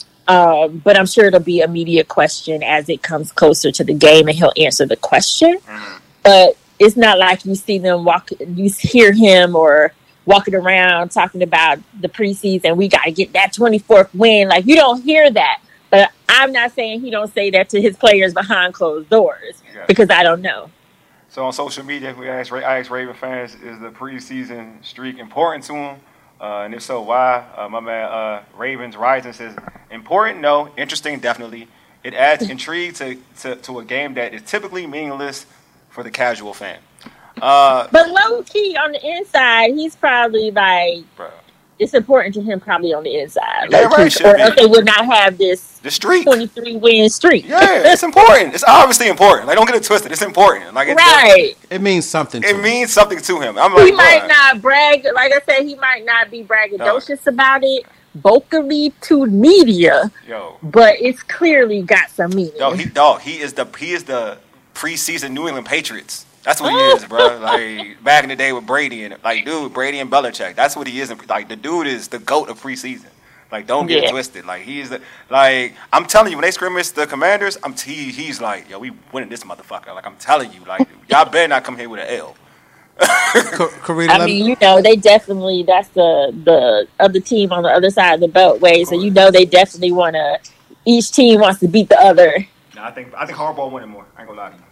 Um, but I'm sure it'll be a media question as it comes closer to the game, and he'll answer the question. Mm-hmm. But it's not like you see them walk, you hear him or walking around talking about the preseason. We got to get that twenty-fourth win. Like you don't hear that, but I'm not saying he don't say that to his players behind closed doors yeah. because I don't know. So on social media, we asked, I asked Raven fans, is the preseason streak important to him? Uh, and if so, why? Uh, my man uh, Ravens Rising says, important, no. Interesting, definitely. It adds intrigue to, to, to a game that is typically meaningless for the casual fan. Uh, but low key on the inside, he's probably like, bro. It's important to him probably on the inside. Yeah, like, right, or else they would not have this the streak. twenty-three win streak. Yeah, it's important. It's obviously important. Like, don't get it twisted. It's important. Like, it's right. It means something to It him. means something to him. I'm He like, might bro, not brag. Like I said, he might not be braggadocious no. about it vocally to media. Yo. But it's clearly got some meaning. Yo, he, dog, he is the he is the preseason New England Patriots. That's what he is, bro. Like, back in the day with Brady and like, dude, Brady and Belichick. That's what he is. Like, the dude is the GOAT of preseason. Like, don't get Yeah. it twisted. Like, he is the like. I'm telling you, when they scrimmage the Commanders, I'm t- he's like, yo, we winning this motherfucker. Like, I'm telling you, like, y'all better not come here with an L. Karita, I let mean, me- you know, they definitely, that's the, the other team on the other side of the beltway. So, you know, they definitely want to, each team wants to beat the other. Nah, I think I think Harbaugh winning more. I ain't gonna lie to you.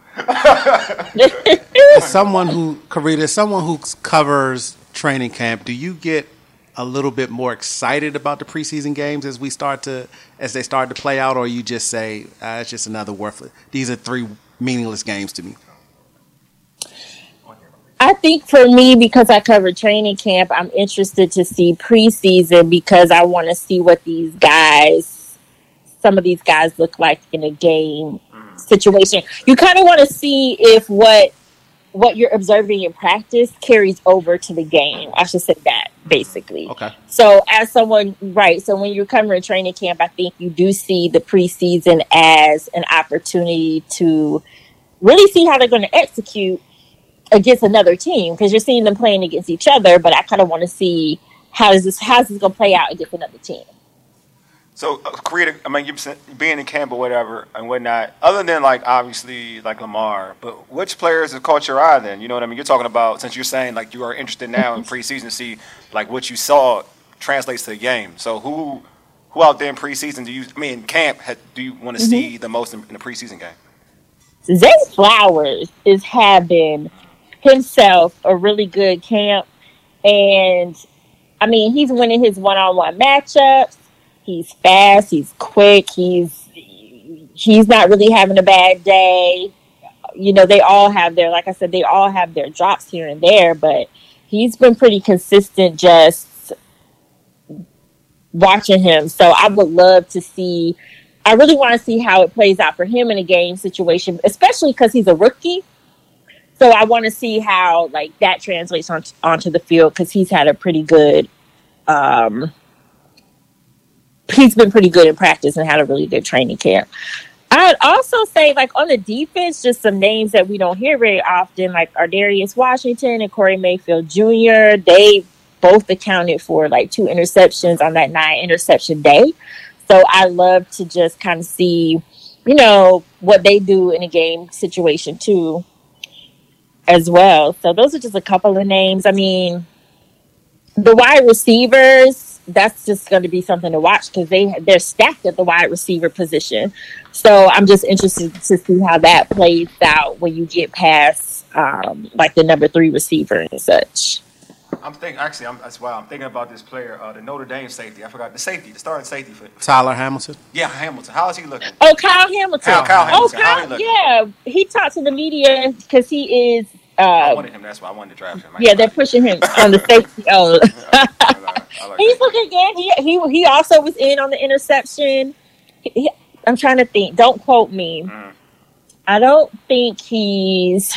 as someone who, Karita, as someone who covers training camp, do you get a little bit more excited about the preseason games as we start to, as they start to play out, or you just say, ah, it's just another worthless? These are three meaningless games to me. I think for me, because I cover training camp, I'm interested to see preseason because I want to see what these guys, some of these guys look like in a game situation. You kind of want to see if what what you're observing in practice carries over to the game. I should say that, basically. Okay. So as someone, right, so when you're covering training camp, I think you do see the preseason as an opportunity to really see how they're going to execute against another team, because you're seeing them playing against each other, but I kind of want to see how is this how's this going to play out against another team. So, uh, create. I mean, you being in camp or whatever and whatnot. Other than like obviously like Lamar, but which players have caught your eye? Then you know what I mean. You're talking about, since you're saying like you are interested now in preseason to see like what you saw translates to the game. So who who out there in preseason do you? I mean, in camp had, do you want to Mm-hmm. see the most in, in the preseason game? Zay Flowers is having himself a really good camp, and I mean he's winning his one-on-one matchups. He's fast, he's quick, he's he's not really having a bad day. You know, they all have their, like I said, they all have their drops here and there, but he's been pretty consistent just watching him. So I would love to see, I really want to see how it plays out for him in a game situation, especially because he's a rookie. So I want to see how like that translates on, onto the field, because he's had a pretty good um he's been pretty good in practice and had a really good training camp. I'd also say, like, on the defense, just some names that we don't hear very often, like Ardarius Washington and Corey Mayfield Junior They both accounted for, like, two interceptions on that nine-interception day. So I love to just kind of see, you know, what they do in a game situation, too, as well. So those are just a couple of names. I mean, the wide receivers, that's just going to be something to watch because they they're stacked at the wide receiver position. So I'm just interested to see how that plays out when you get past um, like the number three receiver and such. I'm thinking actually. I'm, that's why I'm thinking about this player, uh, the Notre Dame safety. I forgot the safety, the starting safety for Tyler Hamilton. yeah Hamilton. How is he looking? Oh, Kyle Hamilton. Kyle- Kyle Hamilton. Oh, How he Kyle, looking? yeah. He talked to the media because he is. I Uh, wanted him. That's why I wanted to draft him. I yeah, ain't they're gonna pushing him on the safety. Oh. lie. I like- I like He's that. looking good. He he he also was in on the interception. He, he- I'm trying to think. Don't quote me. Mm. I don't think he's.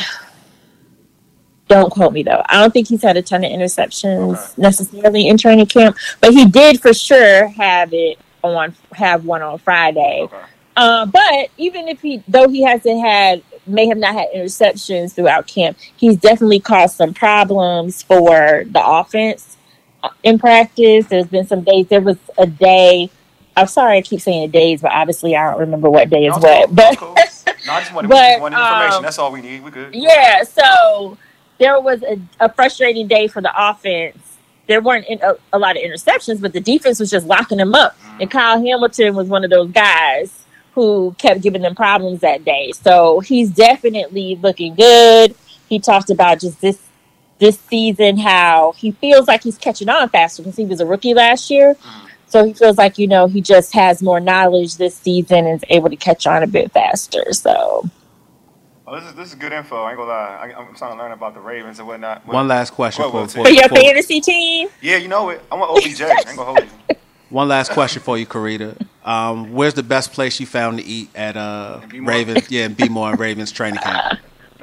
Don't quote me though. I don't think he's had a ton of interceptions Okay. necessarily in training camp, but he did for sure have it on have one on Friday. Okay. Uh, but even if he, though he hasn't had, may have not had interceptions throughout camp, he's definitely caused some problems for the offense uh, in practice. There's been some days. There was a day. I'm sorry, I keep saying days, but obviously I don't remember what day is No, what. it's But cool. No, I just wanted, we but, just wanted information. um, That's all we need. We good. yeah, so there was a, a frustrating day for the offense. There weren't in, a, a lot of interceptions, but the defense was just locking them up. And Kyle Hamilton was one of those guys who kept giving them problems that day. So he's definitely looking good. He talked about just this this season how he feels like he's catching on faster because he was a rookie last year. So he feels like, you know, he just has more knowledge this season and is able to catch on a bit faster. So. Oh, this is this is good info. I ain't gonna lie. I, I'm trying to learn about the Ravens and whatnot. One last question What, for, what, for, For your for- fantasy team? Yeah, you know it. I want O B J. I ain't gonna hold you. One last question for you, Karita. Um, where's the best place you found to eat at uh, In B-More? Ravens? Yeah, in B-More and Ravens training camp.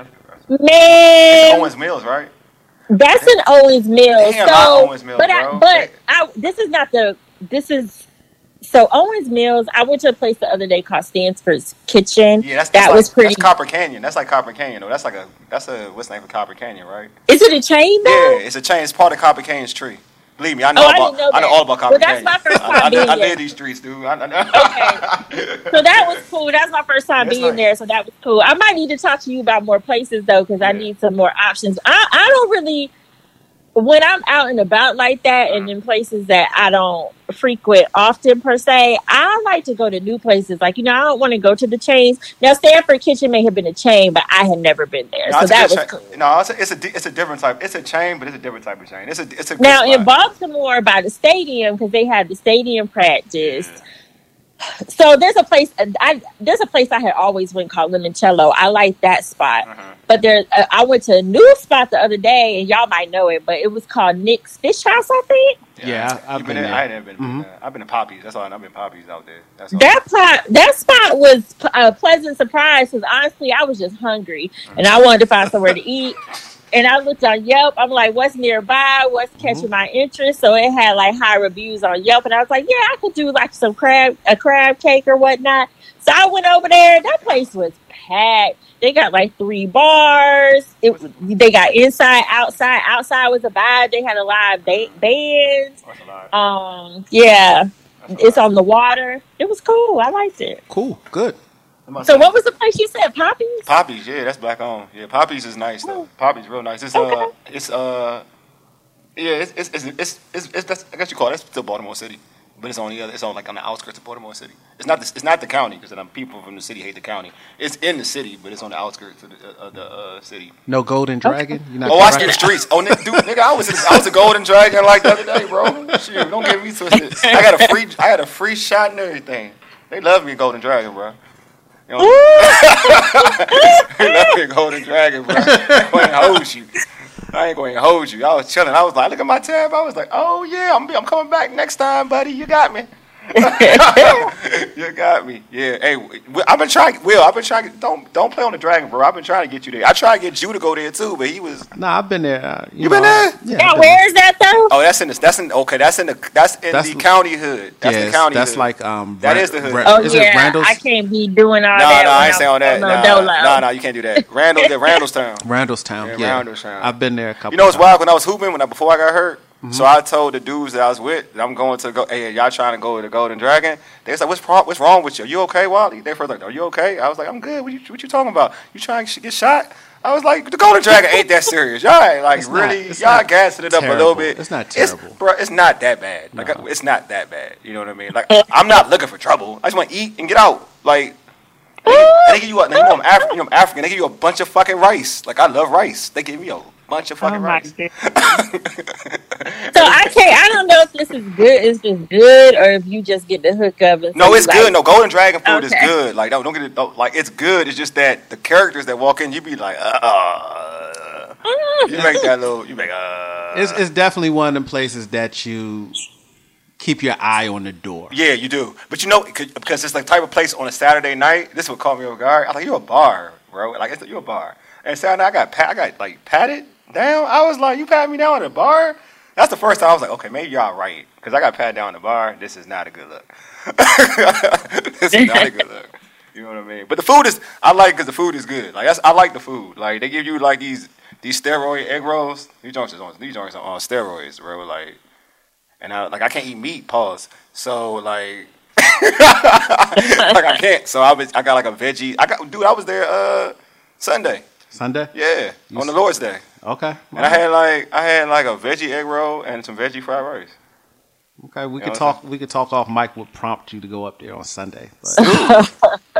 Man, Owens Mills, right? that's an Owens Mills. Damn, so, I Owens Mills, but I, bro. but I, this is not the. This is so Owens Mills. I went to a place the other day called Stanford's Kitchen. Yeah, that's, that's that like, was pretty. That's Copper Canyon. That's like Copper Canyon, though. That's like a that's a what's the name for Copper Canyon, right? Is it a chain though? Yeah, it's a chain. It's part of Copper Canyon's tree. Believe me, I know Oh, I about didn't know I know that. all about Copper Well, that's Canyon. my first time I, I, being I, I there. live these streets, dude. I, I, Okay. So that was cool. That's my first time That's being nice. there, so that was cool. I might need to talk to you about more places though, because I Yeah. need some more options. I, I don't really, when I'm out and about like that, and in places that I don't frequent often per se, I like to go to new places. Like, you know, I don't want to go to the chains. Now, Stanford Kitchen may have been a chain, but I had never been there, No, so it's a that good was chain. cool. No, it's a, it's a di- it's a different type. It's a chain, but it's a different type of chain. It's a it's a good Now spot. in Baltimore, by the stadium, because they had the stadium practice. So there's a place. I there's a place I had always went called Limoncello. I like that spot. Uh-huh. But there, uh, I went to a new spot the other day, and y'all might know it, but it was called Nick's Fish House, I think. Yeah, I- I've You been there. there. I ain't never been. Mhm. there. I've been to Poppies. That's all. I've been Poppies out there. That's all. That spot, that spot was a pleasant surprise because honestly, I was just hungry and I wanted to find somewhere to eat. And I looked on Yelp. I'm like, what's nearby? What's catching my interest? So it had like high reviews on Yelp, and I was like, yeah, I could do like some crab, a crab cake or whatnot. So I went over there. That place was packed. They got like three bars. It they got inside, outside. Outside was a vibe. They had a live ba- band. That's a lot. Um, yeah, That's a it's lot. on the water. It was cool. I liked it. Cool, good. I'm about to So say- what was the place you said? Poppy's? Poppies, yeah, that's black owned. Yeah, Poppies is nice though. Poppies real nice. It's uh, Okay. it's uh, yeah, it's it's it's it's, it's, it's that's, I guess you call it. That's still Baltimore City, but it's on the other. It's on like on the outskirts of Baltimore City. It's not the, it's not the county because um, people from the city hate the county. It's in the city, but it's on the outskirts of the, uh, of the uh, city. No Golden Dragon? You're not Oh, I correct? see the streets. Oh, nigga, dude, nigga, I was I was a Golden Dragon like the other day, bro. Shoot, don't get me twisted. I got a free I had a free shot and everything. They love me, Golden Dragon, bro. You know, they love me, Golden Dragon, bro. I ain't going to hold you. I ain't going to hold you. I was chilling. I was like, look at my tab. I was like, oh yeah, I'm I'm coming back next time, buddy. You got me. You got me. Yeah. Hey, Will, I've been trying. Will, I've been trying. Don't don't play on the dragon, bro. I've been trying to get you there. I tried to get you to go there too, but he was. Nah, I've been there. Uh, you You been know, there? Yeah. Now I've been where is that though? Oh, that's in the. That's in. Okay, that's in the. That's in That's- the county hood. That's yes, the county. that's hood. like um. That Ra- is the hood. Ra- Oh is it yeah, Randall's? I can't be doing all No, that. no, I when ain't I'm saying all that. on No, Dolo. no, no, you can't do that. Randall, yeah, Randallstown. Randallstown. Yeah, Yeah, Randallstown. I've been there a couple. You know what's times. wild? When I was hooping, when I, before I got hurt, Mm-hmm. so I told the dudes that I was with that I'm going to go. Hey, y'all trying to go to the Golden Dragon? They was like, "What's pro- what's wrong with you? Are you okay, Wally?" They first like, "Are you okay?" I was like, "I'm good. What you what you talking about? You trying to get shot?" I was like, "The Golden Dragon ain't that serious. Y'all ain't like It's not- really. it's y'all not gassing it up a terrible. little bit. It's not terrible. bro. It's not that bad. Like No. it's not that bad. You know what I mean? Like I'm not looking for trouble. I just want to eat and get out. Like." And they give you a, you know I'm African. You know I'm African. They give you a bunch of fucking rice. Like I love rice. They give me a bunch of fucking Oh my rice. goodness. So I can't. I don't know if this is good. Is this good, or if you just get the hookup? And No, so it's you good. like- No, Golden Dragon food is Okay. good. Like, don't, don't get it. Don't, like, it's good. It's just that the characters that walk in, you be like, uh, you make that little, you make, uh. It's, it's definitely one of them places that you keep your eye on the door. Yeah, you do. But you know, because it's the type of place on a Saturday night. This would call me off guard. I was like, you're a bar, bro. Like, it's, you're a bar. And Saturday night, I got pat, I got like patted down. I was like, you pat me down at a bar? That's the first time I was like, okay, maybe y'all right. Because I got patted down at the bar. This is not a good look. This is not a good look. You know what I mean? But the food is, I like because the food is good. Like, that's, I like the food. Like, they give you like these these steroid egg rolls. These joints is on, these joints are on steroids, bro. Like, and I, like, I can't eat meat, pause. So, like, like I can't. So I was, I got like a veggie. I got, dude, I was there uh Sunday. Sunday? Yeah, You on the s- Lord's Day. Okay. And I had like I had like a veggie egg roll and some veggie fried rice. Okay, we You could know talk. We could talk off. Mike would prompt you to go up there on Sunday. But Let's-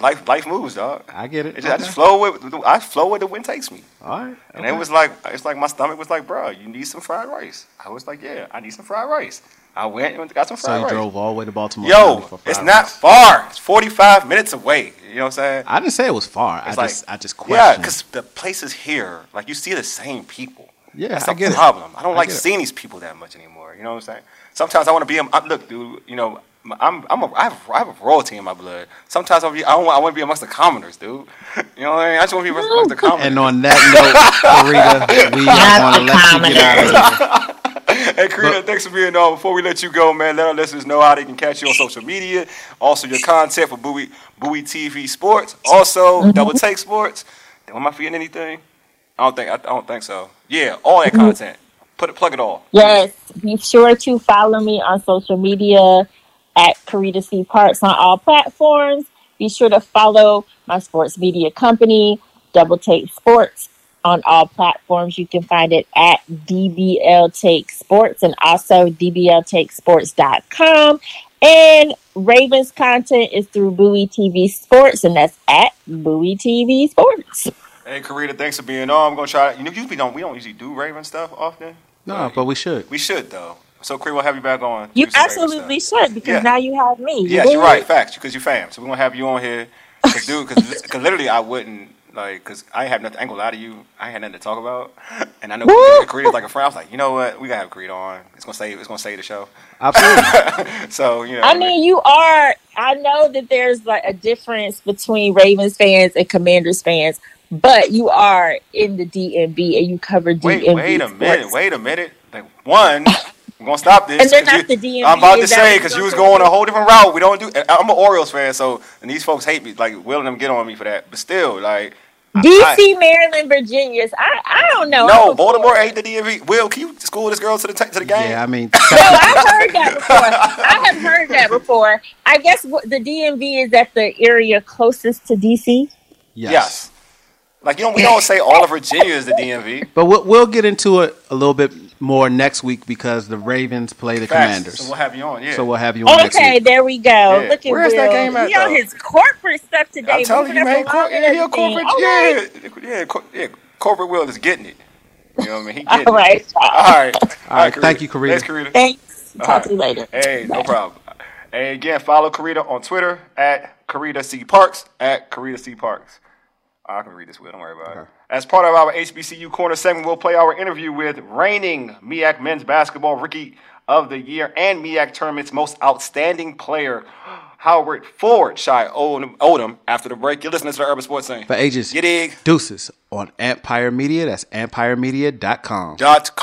life life moves, dog. I get it. It just, okay. I just flow with I flow where the wind takes me. All right. And okay. it was like it's like my stomach was like, bro, you need some fried rice. I was like, yeah, I need some fried rice. I went and got some fried So you rice. drove all the way to Baltimore. Yo, for it's fried not rice. far. It's forty-five minutes away. You know what I'm saying? I didn't say it was far. I It's just like, I just yeah, questioned. because the places here, like you see the same people. Yeah, That's I the get it. problem. I don't I like get it. seeing these people that much anymore. You know what I'm saying? Sometimes I want to be. A, I, look, dude. You know, I'm. I'm. A, I have. I have a royalty in my blood. Sometimes I'll be. I don't. I want to be amongst the commoners, dude. You know what I mean? I just want to be amongst the commoners. And on that note, Karita, we Not want to the let you get out of here. Hey, Karita, thanks for being on. Before we let you go, man, let our listeners know how they can catch you on social media. Also, your content for Bowie Bowie T V Sports. Also, Mm-hmm. Double Take Sports. Am I forgetting anything? I don't think. I, I don't think so. Yeah, all that content. Put it. Plug it all. Yes, be sure to follow me on social media at Karita C. Parks on all platforms. Be sure to follow my sports media company, Double Take Sports, on all platforms. You can find it at D B L Take Sports and also D B L take sports dot com. And Ravens content is through Bowie T V Sports, and that's at Bowie T V Sports. Hey, Karita, thanks for being on. I'm gonna try. You know, usually don't we don't usually do Raven stuff often. No, but we should. We should though. So, Karita, we'll have you back on. You Do some Raven absolutely stuff. should, because Yeah. now you have me. You Yes, dig? you're right. Facts, because you're fam. So we're gonna have you on here, cause dude, cause, cause literally I wouldn't like, cause I have nothing. I ain't gonna lie to you. I ain't had nothing to talk about, and I know Woo! Karita's like a friend. I was like, you know what? We gotta have Karita on. It's gonna save. It's gonna save the show. Absolutely. So you know. I mean, you are. I know that there's like a difference between Ravens fans and Commanders fans, but you are in the D M V and you cover D M V. wait, wait a sports. minute. Wait a minute. Like one. I'm gonna stop this. And they're 'cause not you- the D M V, I'm about to is that say what because you're you was gonna going say? a whole different route. We don't do. I'm an Orioles fan, so and these folks hate me. Like, Will and them get on me for that. But still, like D C, I- Maryland, Virginia. I I don't know. No, I'm Baltimore for it. ain't the D M V. Will, can you school this girl to the t- to the game? Yeah, I mean, No, I've heard that before. I have heard that before. I guess what, the D M V is at the area closest to D C. yes. Yes. Like you know, we don't say all of Virginia is the D M V. But we'll, we'll get into it a little bit more next week because the Ravens play the Facts. Commanders. So we'll have you on. Yeah. So we'll have you on next Okay, week. there we go. Yeah. Look at Where's Will. that game at, He on though? his corporate stuff today. I'm telling you, moving man. up Cor- around and yeah, he a everything. corporate. All right. Yeah, yeah, cor- yeah. Corporate Will is getting it. You know what I mean? He getting All right. it. All right. All right, thank you, Karita. Thanks, Karita. Thanks. All Talk right. to you later. Hey, no problem. Hey, again, follow Karita on Twitter at Karita C Parks at Karita C Parks. I can read this, Will. Don't worry about it. As part of our H B C U Corner segment, we'll play our interview with reigning M E A C Men's Basketball Rookie of the Year and M E A C Tournament's most outstanding player, Howard Ford Shy Odom, Odom. After the break, you're listening to the Urban Sports Scene. For ages, You dig? deuces on Empire Media. That's empire media dot com. Dot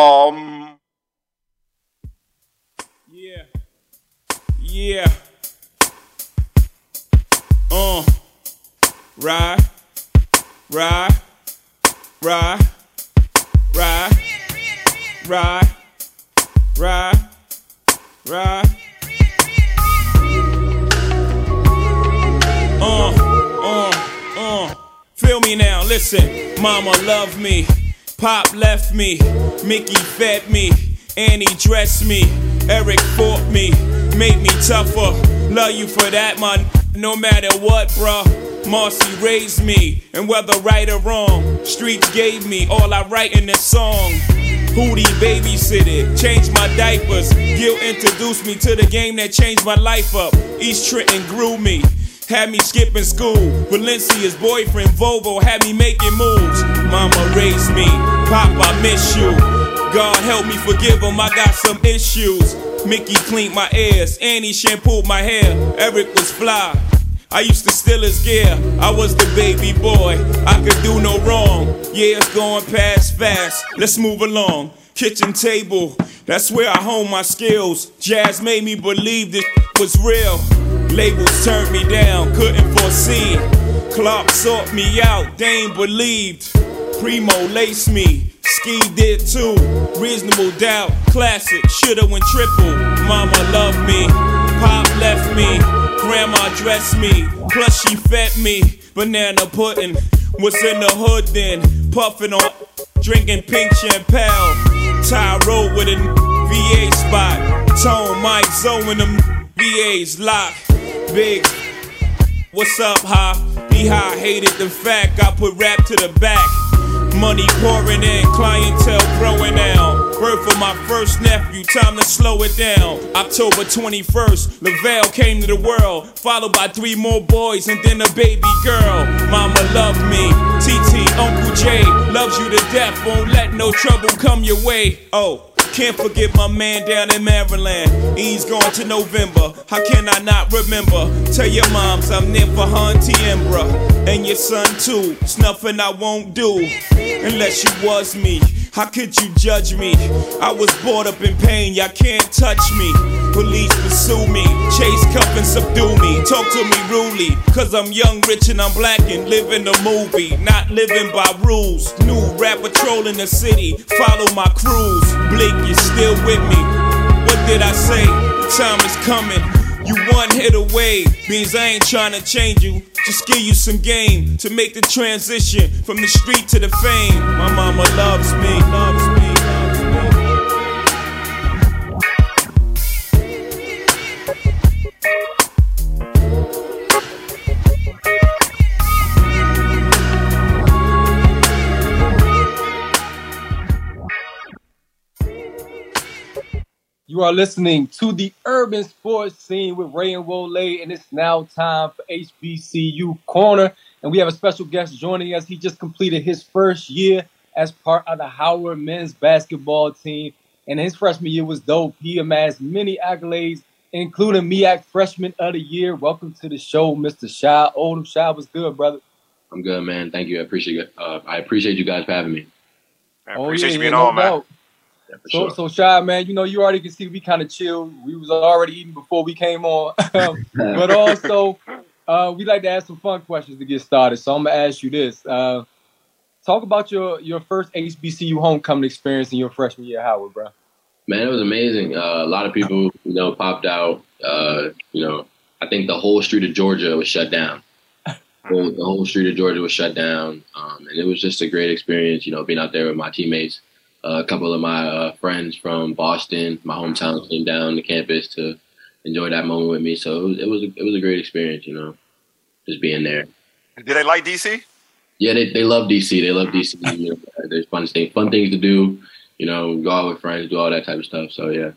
com. Yeah. Yeah. Uh. Ride. Ride. Ride. Ride. Ride. Ride. Ride. Uh. Uh. Uh. Feel me now, listen. Mama loved me. Pop left me. Mickey fed me. Annie dressed me. Eric fought me. Made me tougher. Love you for that, man. No matter what, bruh. Marcy raised me. And whether right or wrong, streets gave me all I write in this song. Hootie babysitted, changed my diapers. Gil introduced me to the game that changed my life up. East Trenton grew me. Had me skipping school. Valencia's boyfriend, Volvo, had me making moves. Mama raised me. Pop, I miss you. God help me forgive him, I got some issues. Mickey cleaned my ears. Annie shampooed my hair. Eric was fly. I used to steal his gear. I was the baby boy. I could do no wrong. Yeah, it's going past fast. Let's move along. Kitchen table. That's where I honed my skills. Jazz made me believe this was real. Labels turned me down, couldn't foresee. Clark sought me out, they ain't believed. Primo laced me, Ski did too. Reasonable doubt, classic, shoulda went triple. Mama loved me, Pop left me. Grandma dressed me, plus she fed me. Banana pudding, what's in the hood then? Puffin' on, drinking pink champagne. Ty Road with a V A spot. Tone Mike Zoe and them V As lock. Big What's up, Ha? He high hated the fact I put rap to the back. Money pouring in, clientele growing now. Birth of my first nephew, time to slow it down. October twenty-first, Lavelle came to the world, followed by three more boys and then a baby girl. Mama loved me, T T, Uncle Jay, loves you to death, won't let no trouble come your way. Oh, can't forget my man down in Maryland. He's going to November. How can I not remember? Tell your moms I'm there for her Auntie Embra. And your son too. It's nothing I won't do unless you was me. How could you judge me? I was brought up in pain. Y'all can't touch me. Police pursue me. Chase, cuff, and subdue me. Talk to me rudely. Cause I'm young, rich, and I'm black and live in the movie. Not living by rules. New rap patrol in the city. Follow my crews. Blake, you still with me. What did I say? The time is coming. You one hit away. Means I ain't trying to change you. Just give you some game to make the transition from the street to the fame. My mama loves me, loves me, loves You are listening to the Urban Sports Scene with Ray and Wole, and it's now time for H B C U Corner. And we have a special guest joining us. He just completed his first year as part of the Howard men's basketball team. And his freshman year was dope. He amassed many accolades, including M E A C Freshman of the Year. Welcome to the show, Mister Shai Odom. Shai, what's good, brother? I'm good, man. Thank you. I appreciate it. Uh, I appreciate you guys for having me. I oh, appreciate yeah, you being yeah, no on, man. doubt. Yeah, for So, sure. so Shai, man, you know, you already can see we kind of chilled. We was already eating before we came on. But also, uh, we like to ask some fun questions to get started. So I'm going to ask you this. Uh, talk about your, your first H B C U homecoming experience in your freshman year at Howard, bro. Man, it was amazing. Uh, a lot of people, you know, popped out. Uh, you know, I think the whole street of Georgia was shut down. Well, the whole street of Georgia was shut down. Um, and it was just a great experience, you know, being out there with my teammates. Uh, a couple of my uh, friends from Boston, my hometown, came down to campus to enjoy that moment with me. So it was, it was, a, it was a great experience, you know, just being there. Did they like D C? Yeah, they they love D C. They love D C. You know, there's fun things, fun things to do. You know, go out with friends, do all that type of stuff. So yeah.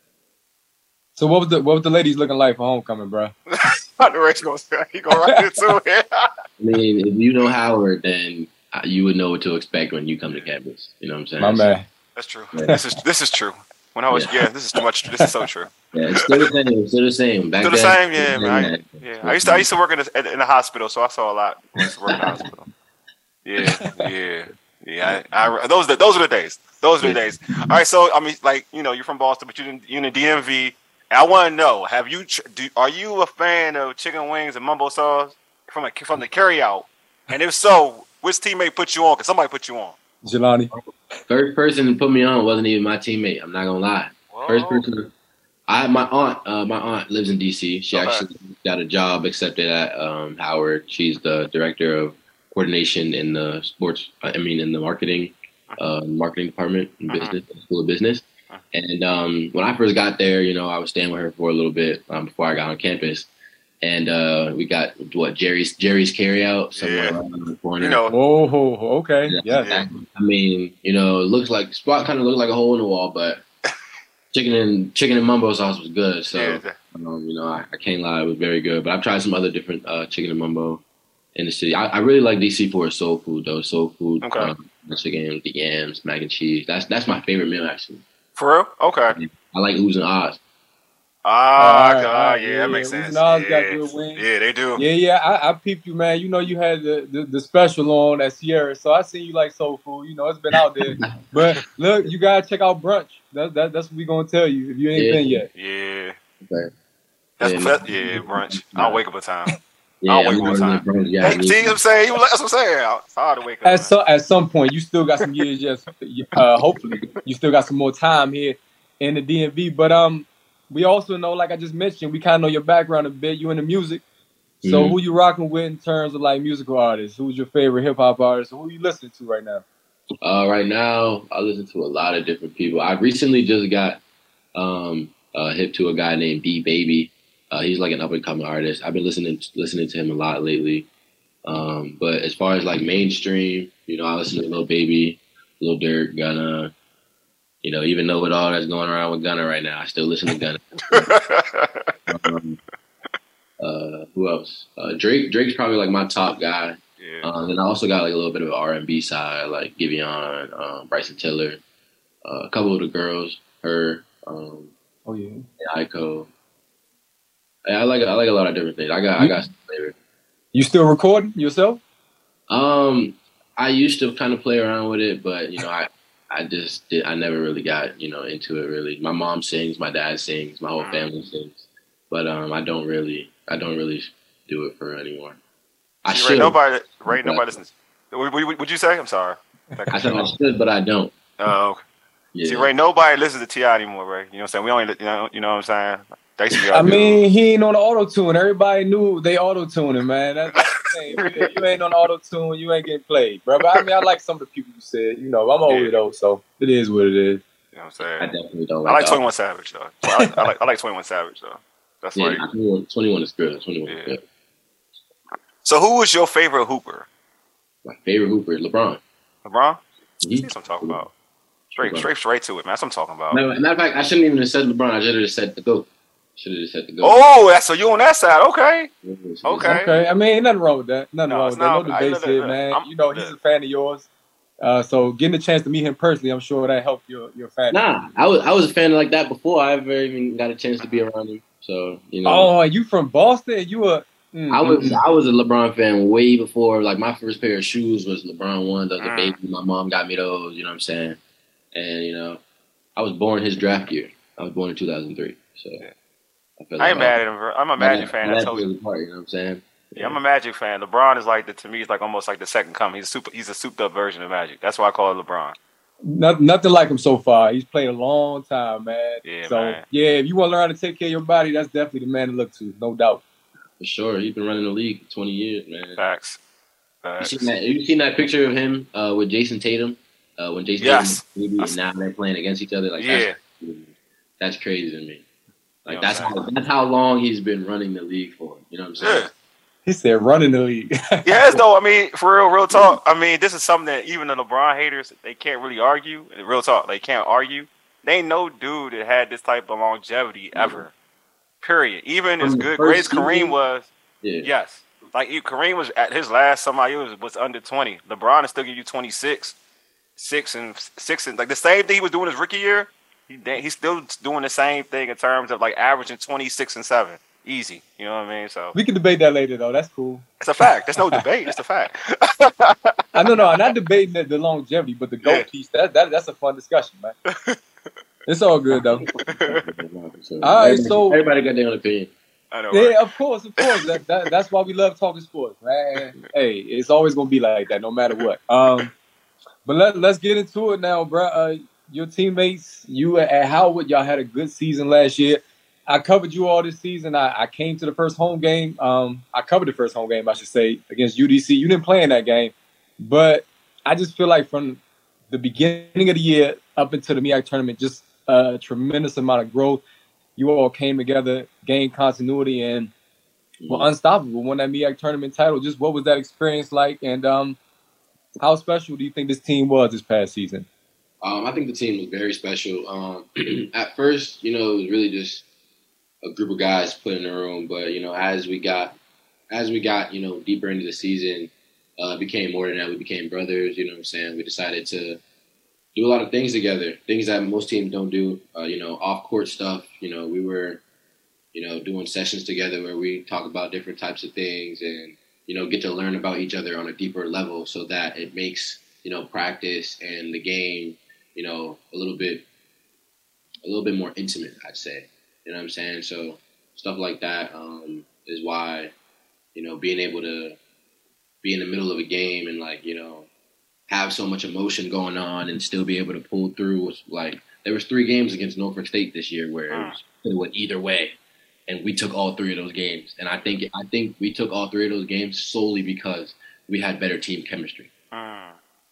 So what was the what was the ladies looking like for homecoming, bro? I know Ray's gonna say he gonna write it too. I mean, if you know Howard, then you would know what to expect when you come to campus. You know what I'm saying? My man. That's true. Yeah. This is this is true. When I was yeah, yeah this is too much. This is so true. Yeah, it's still the same. It's still the same. Back still the then, same. Yeah, man. I, yeah. I used to I used to work in a, in a hospital, so I saw a lot. I used to work in a hospital. Yeah, yeah, yeah. I, I, those are the, those are the days. Those are the days. All right. So I mean, like you know, you're from Boston, but you're in, you're in the D M V. And I want to know: Have you do, are you a fan of chicken wings and mumbo sauce from a, from the carryout? And if so, which teammate put you on? Because somebody put you on. Jelani. First person to put me on wasn't even my teammate. I'm not gonna lie. Whoa. First person. I my aunt. Uh, my aunt lives in D C. She Okay. actually got a job accepted at um, Howard. She's the director of coordination in the sports. I mean, in the marketing, uh, marketing department in Uh-huh. business, school of business. And um, when I first got there, you know, I was staying with her for a little bit um, before I got on campus. And uh, we got what Jerry's Jerry's carryout somewhere Yeah. around the corner. You know, Oh, okay. Yeah. Yes. Yeah. I mean, you know, it looks like spot kind of looked like a hole in the wall, but chicken and chicken and mumbo sauce was good. So yeah, that- um, you know, I, I can't lie, it was very good. But I've tried some other different uh, chicken and mumbo in the city. I, I really like D C for its soul food though. Soul food, Okay. um, the chicken, the yams, mac and cheese. That's that's my favorite meal actually. for real? Okay. I like oohs and ahs. Ah, Alright, ah, alright, yeah, yeah, that makes yeah. sense. Uzna's Yeah. got good wings. Yeah, they do. Yeah, yeah, I, I peeped you, man. You know, you had the, the, the special on at Sierra, so I seen you like soul food. You know, it's been out there. But look, you gotta check out brunch. That, that that's what we gonna tell you if you ain't Yeah. been yet. Yeah. Okay. That's Yeah, that, yeah, brunch. I'll wake up a time. Yeah, I'll I'm wake up a ordering time. the brunch, yeah, Hey, see what I'm saying? You- That's what I'm saying. It's hard to wake up. At some at some point, you still got some years. Just uh, hopefully, you still got some more time here in the D M V. But um, we also know, like I just mentioned, we kind of know your background a bit. You in the music, so Mhm. who you rocking with in terms of like musical artists? Who's your favorite hip hop artist? Who you listening to right now? Uh, right now, I listen to a lot of different people. I recently just got um, uh, hip to a guy named D Baby. Uh, he's like an up and coming artist. I've been listening listening to him a lot lately. Um, but as far as like mainstream, you know, I listen to Lil Baby, Lil Durk, Gunna. You know, even though with all that's going around with Gunna right now, I still listen to Gunna. um, uh, who else? Uh, Drake. Drake's probably like my top guy. Yeah. Um, and I also got like a little bit of an R and B side, like Giveon, um, Bryson Tiller, uh, a couple of the girls, her, um, oh yeah, Aiko. Yeah, I like I like a lot of different things. I got I got some flavor. You still recording yourself? Um, I used to kind of play around with it, but you know, I I just did. I never really got you know into it. Really, my mom sings, my dad sings, my whole family sings, but um, I don't really I don't really do it for anymore. I See, should. right, nobody, right? Nobody listens. What would you say? I'm sorry. I said I should, but I don't. Oh, okay. Yeah. See, right? Nobody listens to T I anymore, right? You know what I'm saying? We only, you know, you know what I'm saying? They used to be I like, mean, he ain't on the auto tune. Everybody knew they auto tuning, man. That's, that's the thing. You, you ain't on the auto tune, you ain't getting played, bro. But I mean, I like some of the people you said. You know, I'm older Yeah. though, so it is what it is. you know what I'm saying? I definitely don't. I like that. twenty-one Savage though. I like, I like, I like twenty-one Savage though. That's Yeah, like. twenty-one, twenty-one is good. twenty-one Yeah. is good. So, who was your favorite hooper? My favorite hooper is LeBron. LeBron? Mhm. That's what I'm talking about. Straight, LeBron. straight, straight to it, man. That's what I'm talking about. Matter, matter of fact, I shouldn't even have said LeBron. I should have just said the GOAT. Should have just said the GOAT. Oh, that's so you on that side? Okay. Okay. Okay, I mean, ain't nothing wrong with that. Nothing No, wrong it's with that. No not- I- debate look, here, look, man. I'm- you know, he's look. a fan of yours. Uh, so getting a chance to meet him personally, I'm sure that helped your your fan. Nah, I was I was a fan like that before I ever even got a chance to be around him. So you know, Oh, you from Boston? You a? Mm, I was mm, I was a LeBron fan way before. Like my first pair of shoes was LeBron ones. I was a Mm. baby. My mom got me those. You know what I'm saying? And you know, I was born his draft year. I was born in two thousand three. So I, feel I ain't like mad at him, bro. I'm a Magic fan. I That's told you. the part. You know what I'm saying? Yeah, I'm a Magic fan. LeBron is like the to me, he's like almost like the second coming. He's a super. He's a souped up version of Magic. That's why I call it LeBron. Not, nothing like him so far. He's played a long time, man. Yeah, so man. yeah, if you want to learn how to take care of your body, that's definitely the man to look to, no doubt. For sure, he's been running the league for twenty years, man. Facts. You Facts. seen that? You seen that picture of him uh, with Jason Tatum? Uh, when Jason Yes. Tatum was baby, and now they're playing against each other. Like Yeah. that's, that's crazy to me. Like You know that's what I'm how that's how long he's been running the league for. You know what I'm saying? Yeah. He said running the league. Yes, though. I mean, for real, real talk. I mean, this is something that even the LeBron haters they can't really argue. Real talk, they can't argue. They ain't no dude that had this type of longevity ever. Period. Even as From the good, first great as Kareem season? was. Yeah. Yes, like he- Kareem was at his last. Somebody was was under twenty. LeBron is still giving you twenty six, six and six and like the same thing he was doing his rookie year. He he's still doing the same thing in terms of like averaging twenty six and seven. Easy, you know what I mean? So We can debate that later, though. That's cool. it's a fact. There's no debate. It's a fact. I don't know. I'm not debating the, the longevity, but the goal Yeah. piece, that, that that's a fun discussion, man. It's all good, though. So, All right, everybody, so- everybody got their own opinion. I know. Right? Yeah, of course, of course. That, that, that's why we love talking sports, man. Hey, it's always gonna be like that, no matter what. Um, but let let's get into it now, bro. Uh, your teammates, you at Howard, y'all had a good season last year. I covered you all this season. I, I came to the first home game. Um, I covered the first home game, I should say, against U D C. You didn't play in that game, but I just feel like from the beginning of the year up into the M E A C tournament, just a tremendous amount of growth. You all came together, gained continuity, and were unstoppable. Won that M E A C tournament title. Just what was that experience like, and um, how special do you think this team was this past season? Um, I think the team was very special. Um, at first, you know, it was really just a group of guys put in a room. But you know, as we got, as we got, you know, deeper into the season, uh, it became more than that. We became brothers. You know what I'm saying? We decided to do a lot of things together, things that most teams don't do. Uh, you know, off court stuff. You know, we were, you know, doing sessions together where we talk about different types of things and you know get to learn about each other on a deeper level, so that it makes you know practice and the game, you know, a little bit, a little bit more intimate, I'd say. You know what I'm saying? So stuff like that um, is why, you know, being able to be in the middle of a game and like, you know, have so much emotion going on and still be able to pull through was like, there was three games against Norfolk State this year where it, was, it went either way. And we took all three of those games. And I think, I think we took all three of those games solely because we had better team chemistry. Mm.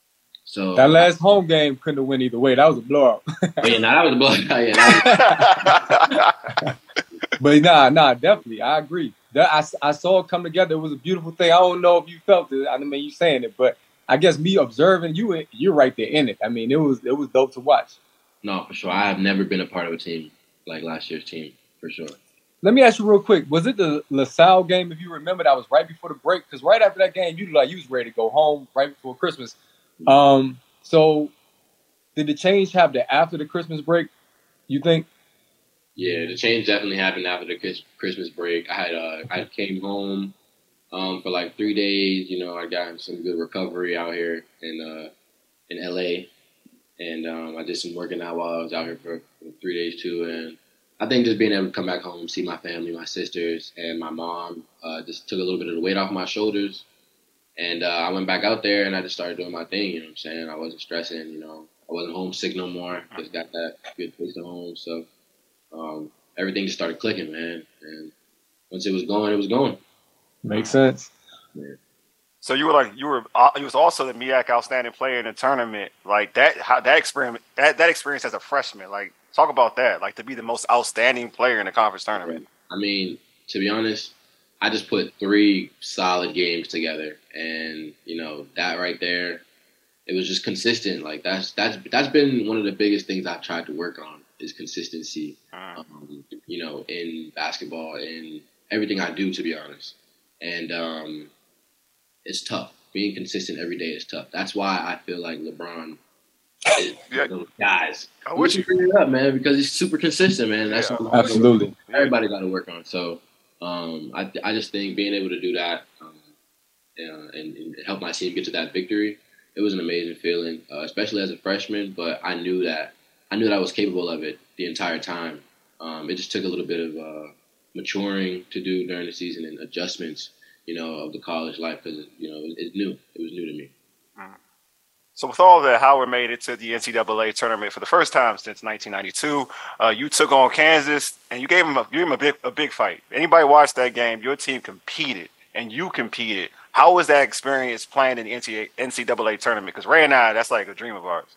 So That last home game couldn't have went either way. That was a blowout. yeah, now that was a blowout. Yeah, that was- But nah, nah, definitely, I agree. That I, I saw it come together. It was a beautiful thing. I don't know if you felt it. I mean, you saying it, but I guess me observing you, you're right there in it. I mean, it was it was dope to watch. No, for sure. I have never been a part of a team like last year's team, for sure. Let me ask you real quick. Was it the LaSalle game, if you remember, that was right before the break? Because right after that game, you like you was ready to go home right before Christmas. Um, so did the change happen after the Christmas break, you think? Yeah, the change definitely happened after the Christmas break. I had uh, I came home um, for like three days. You know, I got some good recovery out here in uh, in L A, and um, I did some working out while I was out here for, for three days too. And I think just being able to come back home, see my family, my sisters, and my mom, uh, just took a little bit of the weight off my shoulders. And uh, I went back out there and I just started doing my thing. You know what I'm saying? I wasn't stressing. You know, I wasn't homesick no more. Just got that good taste of home. So. Um, everything just started clicking, man. And once it was going, it was going. Makes sense. Yeah. So you were like you were uh, you was also the M E A C outstanding player in the tournament. Like that how that experience that, that experience as a freshman. Like talk about that. Like to be the most outstanding player in the conference tournament. I mean, to be honest, I just put three solid games together, and you know that right there, it was just consistent. Like that's that's that's been one of the biggest things I've tried to work on. Is consistency, um, you know, in basketball and everything I do, to be honest. And um, it's tough. Being consistent every day is tough. That's why I feel like LeBron is yeah. those guys. I wish you bring it up, man, because he's super consistent, man. That's yeah, what absolutely everybody got to work on. So um, I I just think being able to do that um, uh, and, and help my team get to that victory, it was an amazing feeling, uh, especially as a freshman. But I knew that. I knew that I was capable of it the entire time. Um, it just took a little bit of uh, maturing to do during the season and adjustments, you know, of the college life because, you know, it, it's new. It was new to me. Mm. So with all that, Howard made it to the N C double A tournament for the first time since nineteen ninety-two. Uh, you took on Kansas, and you gave him a, you gave him a big a big fight. Anybody watched that game? Your team competed, and you competed. How was that experience playing in the N C double A tournament? Because Ray and I, that's like a dream of ours.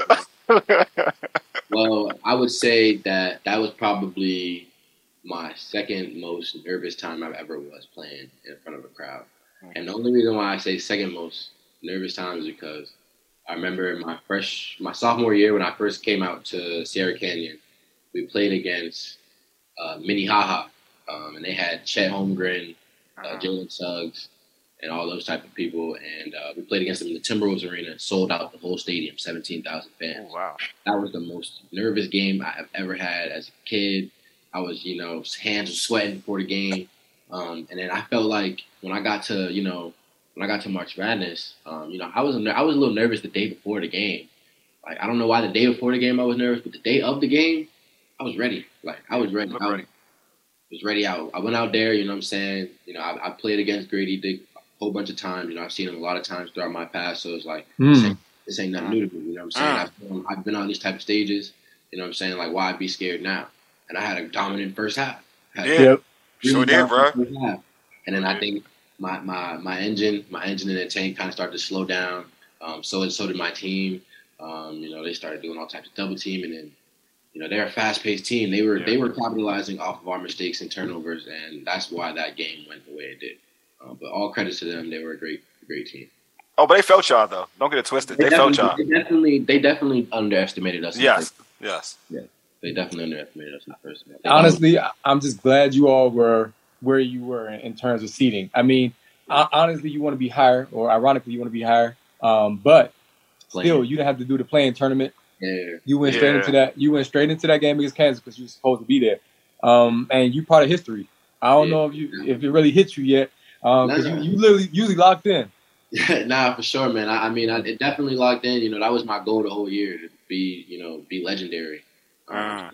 Well, I would say that that was probably my second most nervous time I've ever was playing in front of a crowd. And the only reason why I say second most nervous time is because I remember my fresh, my sophomore year when I first came out to Sierra Canyon, we played against uh, Minnehaha, um, and they had Chet Holmgren, uh, Jalen Suggs, and all those type of people. And uh, we played against them in the Timberwolves arena, sold out the whole stadium, seventeen thousand fans. Oh, wow. That was the most nervous game I have ever had as a kid. I was, you know, hands were sweating before the game. Um, and then I felt like when I got to, you know, when I got to March Madness, um, you know, I was, I was a little nervous the day before the game. Like, I don't know why the day before the game I was nervous, but the day of the game, I was ready. Like, I was ready. I was, was ready out. I went out there, you know what I'm saying? You know, I, I played against Grady Dick a whole bunch of times. You know, I've seen him a lot of times throughout my past. So it's like, Mm. this, ain't, this ain't nothing new to me. You know what I'm saying? I've, been- I've been on these type of stages. You know what I'm saying? Like, why be scared now? And I had a dominant first half. Had Yeah. Yep. Sure did, bro. first half. And then I think my, my, my engine, my engine in the tank kind of started to slow down. Um, so so did my team. Um, you know, they started doing all types of double team, and then, you know, they're a fast paced team. They were Yeah. they were capitalizing off of our mistakes and turnovers, and that's why that game went the way it did. Uh, but all credit to them. They were a great great team. Oh, but they felt y'all though. Don't get it twisted. They, felt y'all. They definitely they definitely underestimated us. in the Yes. first- Yes. They definitely underestimated us in the first. They- Honestly, I- I'm just glad you all were where you were in, in terms of seating. I mean, ho- honestly, you want to be higher, or ironically, you want to be higher. Um, but Playing. still, you didn't have to do the playing tournament. Yeah. You went straight Yeah. into that. You went straight into that game against Kansas because you were supposed to be there. Um, and you part of history. I don't Yeah. know if you if it really hit you yet, because Nah. you, you literally usually locked in. Nah, for sure, man. I, I mean, I, it definitely locked in. You know, that was my goal the whole year to be, you know, be legendary. Um, Mm.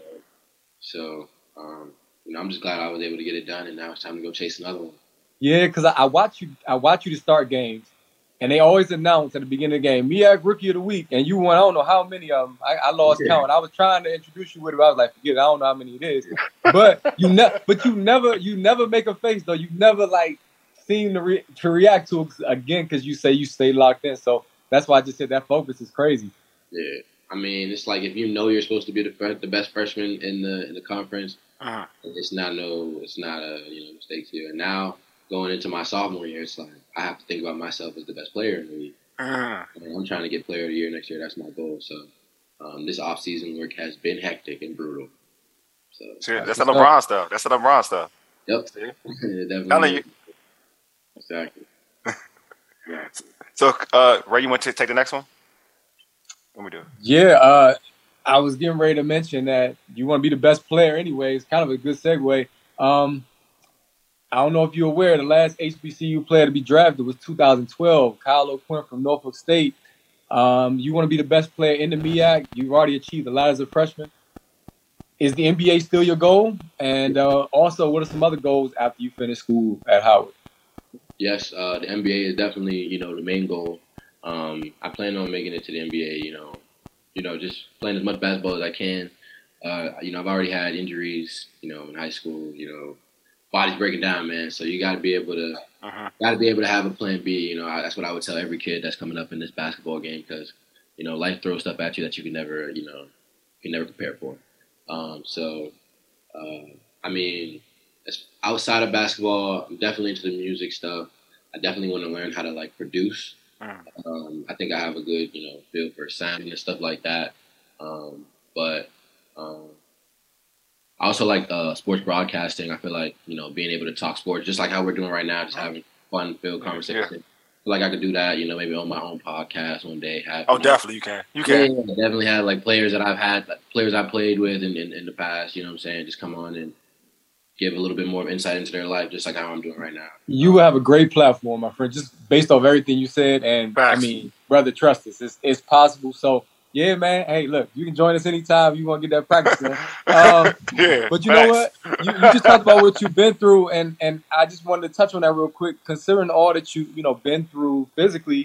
So, um, you know, I'm just glad I was able to get it done, and now it's time to go chase another one. Yeah, because I, I watch you. I watch you to start games, and they always announce at the beginning of the game, M E A C Rookie of the Week, and you won. I don't know how many of them. I, I lost Yeah. count. I was trying to introduce you with it. But I was like, forget it. I don't know how many it is. But you never. But you never. You never make a face though. You never like seem to re- to react to it again because you say you stay locked in. So that's why I just said that focus is crazy. Yeah. I mean, it's like if you know you're supposed to be the fir- the best freshman in the in the conference, Uh-huh. It's not no, it's not a you know mistakes here. And now going into my sophomore year, it's like I have to think about myself as the best player in the league. Uh-huh. And I'm trying to get player of the year next year. That's my goal. So um, this off-season work has been hectic and brutal. So See, that's the LeBron stuff. That's the LeBron stuff. Yep. See? Definitely. You. Exactly. Yeah. So, uh, Ray, you want to take the next one? What we do? Yeah, uh, I was getting ready to mention that you want to be the best player anyway. It's kind of a good segue. Um, I don't know if you're aware, the last H B C U player to be drafted was two thousand twelve, Kyle O'Quinn from Norfolk State. Um, you want to be the best player in the M E A C. You've already achieved a lot as a freshman. Is the N B A still your goal? And uh, also, what are some other goals after you finish school at Howard? Yes, uh, the N B A is definitely, you know, the main goal. Um, I plan on making it to the N B A, you know, you know, just playing as much basketball as I can. Uh, you know, I've already had injuries, you know, in high school, you know, body's breaking down, man. So you got to be able to, uh-huh. got to be able to have a plan B. You know, I, that's what I would tell every kid that's coming up in this basketball game because, you know, life throws stuff at you that you can never, you know, you can never prepare for. Um, so, uh, I mean, outside of basketball, I'm definitely into the music stuff. I definitely want to learn how to like produce. Um, I think I have a good, you know, feel for sounding and stuff like that. Um, but um, I also like uh, sports broadcasting. I feel like, you know, being able to talk sports, just like how we're doing right now, just having fun, filled conversation. Yeah. I feel like I could do that, you know, maybe on my own podcast one day. Have, oh, you know, definitely you can. You can. Yeah, definitely have like players that I've had, like, players I played with in, in, in the past, you know what I'm saying, just come on and give a little bit more insight into their life, just like how I'm doing right now. You have a great platform, my friend, just based off everything you said. And, Facts. I mean, brother, trust us. It's, it's possible. So, yeah, man, hey, look, you can join us anytime you want to get that practice in. Um, yeah, but you facts. know what? You, you just talked about what you've been through, and, and I just wanted to touch on that real quick. Considering all that you, you know, been through physically,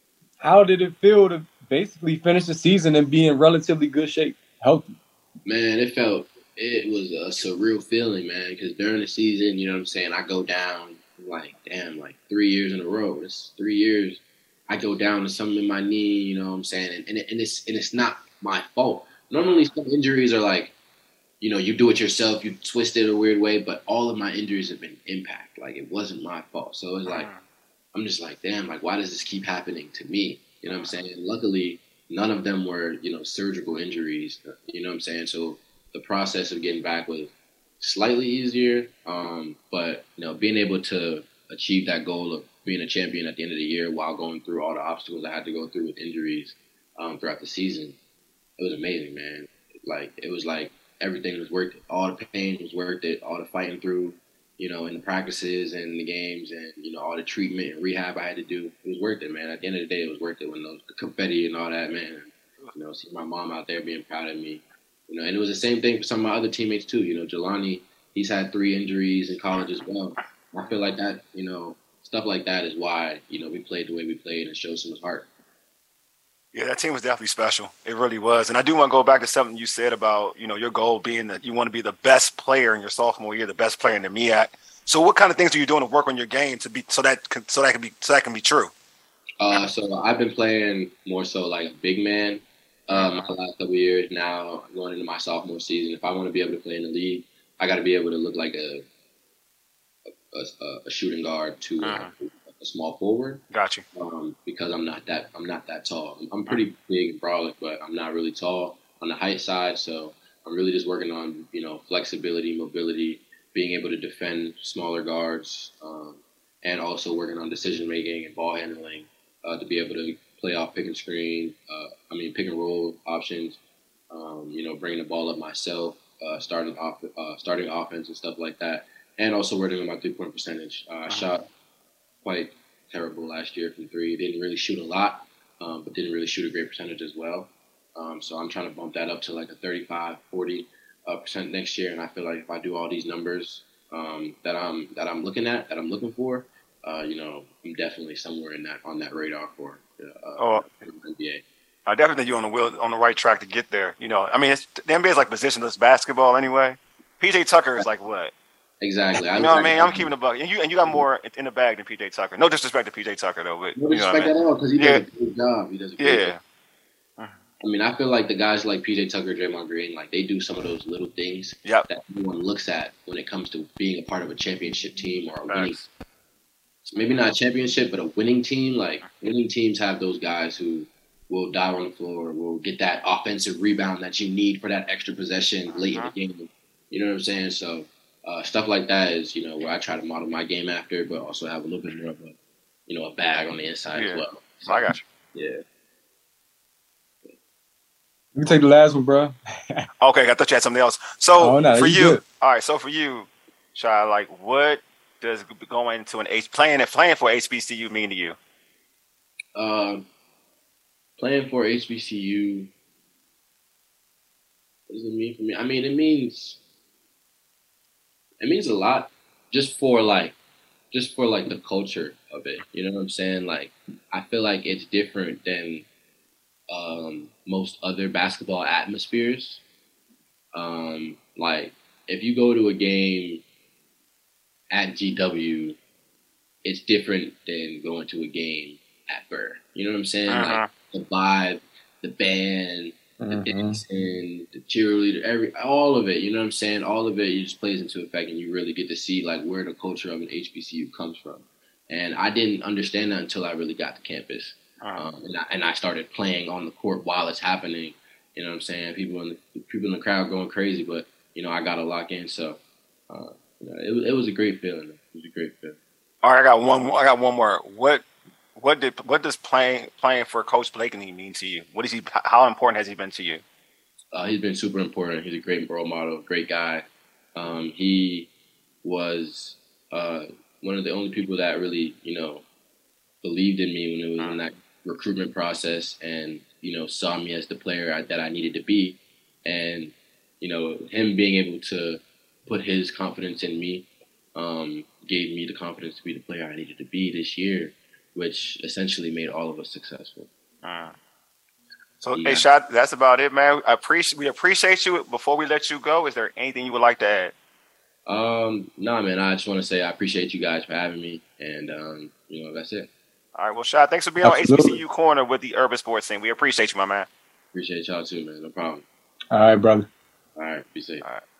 how did it feel to basically finish the season and be in relatively good shape, healthy? Man, it felt... It was a surreal feeling, man, because during the season, you know what I'm saying, I go down, like, damn, like three years in a row. It's three years. I go down to something in my knee, you know what I'm saying, and, and, it, and, it's, and it's not my fault. Normally, some injuries are like, you know, you do it yourself, you twist it a weird way, but all of my injuries have been impact. Like, it wasn't my fault. So it's like, I'm just like, damn, like, why does this keep happening to me? You know what I'm saying? And luckily, none of them were, you know, surgical injuries, you know what I'm saying? So the process of getting back was slightly easier, um, but, you know, being able to achieve that goal of being a champion at the end of the year while going through all the obstacles I had to go through with injuries um, throughout the season, it was amazing, man. Like, it was like everything was worth it. All the pain was worth it, all the fighting through, you know, in the practices and the games and, you know, all the treatment and rehab I had to do. It was worth it, man. At the end of the day, it was worth it when those confetti and all that, man. You know, see my mom out there being proud of me. You know, and it was the same thing for some of my other teammates too. You know, Jelani, he's had three injuries in college as well. I feel like that, you know, stuff like that is why, you know, we played the way we played and showed so much heart. Yeah, that team was definitely special. It really was. And I do want to go back to something you said about, you know, your goal being that you want to be the best player in your sophomore year, the best player in the M E A C. So what kind of things are you doing to work on your game to be so that can, so that can be so that can be true? Uh, so I've been playing more so like a big man. Um, my last couple of years now, going into my sophomore season, if I want to be able to play in the league, I got to be able to look like a a, a shooting guard to uh-huh. a, a small forward. Got you. Um, because I'm not that I'm not that tall. I'm pretty big and brolic, but I'm not really tall on the height side. So I'm really just working on, you know, flexibility, mobility, being able to defend smaller guards, um, and also working on decision making and ball handling uh, to be able to play off pick and screen, uh, I mean, pick and roll options, um, you know, bringing the ball up myself, uh, starting off, uh, starting offense and stuff like that. And also working on my three-point percentage. Uh, I shot quite terrible last year from three. Didn't really shoot a lot, um, but didn't really shoot a great percentage as well. Um, so I'm trying to bump that up to like a thirty-five, forty uh, percent next year. And I feel like if I do all these numbers um, that I'm that I'm looking at, that I'm looking for, uh, you know, I'm definitely somewhere in that on that radar for uh, oh. N B A. I definitely think you're on the wheel, on the right track to get there. You know, I mean, it's, the N B A is like positionless basketball anyway. P J Tucker is like what? Exactly. You know what I mean? I'm keeping the buck, and you and you got more in the bag than P J Tucker. No disrespect to P J Tucker though, but no you know disrespect what I mean? at all because he yeah. does a good job. He does a good yeah. job. I mean, I feel like the guys like P J Tucker, Draymond Green, like they do some of those little things yep. that everyone looks at when it comes to being a part of a championship team or a nice. winning. So maybe not a championship, but a winning team. Like winning teams have those guys who will dive on the floor, will get that offensive rebound that you need for that extra possession late uh-huh. in the game. You know what I'm saying? So uh, stuff like that is, you know, where I try to model my game after, but also have a little bit more of a, you know, a bag on the inside yeah. as well. So, I got you. Yeah. You can take the last one, bro. Okay, I thought you had something else. So oh, no, for you, good. all right. So for you, Shy, like, what does going to an H playing and playing for H B C U mean to you? Um, playing for H B C U. What does it mean for me? I mean, it means it means a lot. Just for like, just for like the culture of it. You know what I'm saying? Like, I feel like it's different than um, most other basketball atmospheres. Um, like, if you go to a game at G W, it's different than going to a game at Burr. You know what I'm saying? Uh-huh. Like the vibe, the band, uh-huh. the dancing, the cheerleader, every all of it. You know what I'm saying? All of it, it just plays into effect, and you really get to see like where the culture of an H B C U comes from. And I didn't understand that until I really got to campus, uh-huh. um, and I, and I started playing on the court while it's happening. You know what I'm saying? People in the people in the crowd going crazy, but you know I got to lock in. So uh, you know, it, it was a great feeling. It was a great feeling. All right, I got one more. I got one more. What what did what does playing playing for Coach Blakeney mean to you? What is he? How important has he been to you? Uh, he's been super important. He's a great role model, great guy. Um, he was uh, one of the only people that really, you know, believed in me when it was in that recruitment process, and you know, saw me as the player I, that I needed to be. And you know, him being able to put his confidence in me um, gave me the confidence to be the player I needed to be this year, which essentially made all of us successful. Uh, so, yeah. hey, Shot, that's about it, man. I appreciate we appreciate you. Before we let you go, is there anything you would like to add? Um, no, nah, man. I just want to say I appreciate you guys for having me, and um, you know, that's it. All right, well, Shot, thanks for being Absolutely. on H B C U Corner with the Urban Sports Scene. We appreciate you, my man. Appreciate y'all too, man. No problem. All right, brother. All right, be safe. All right.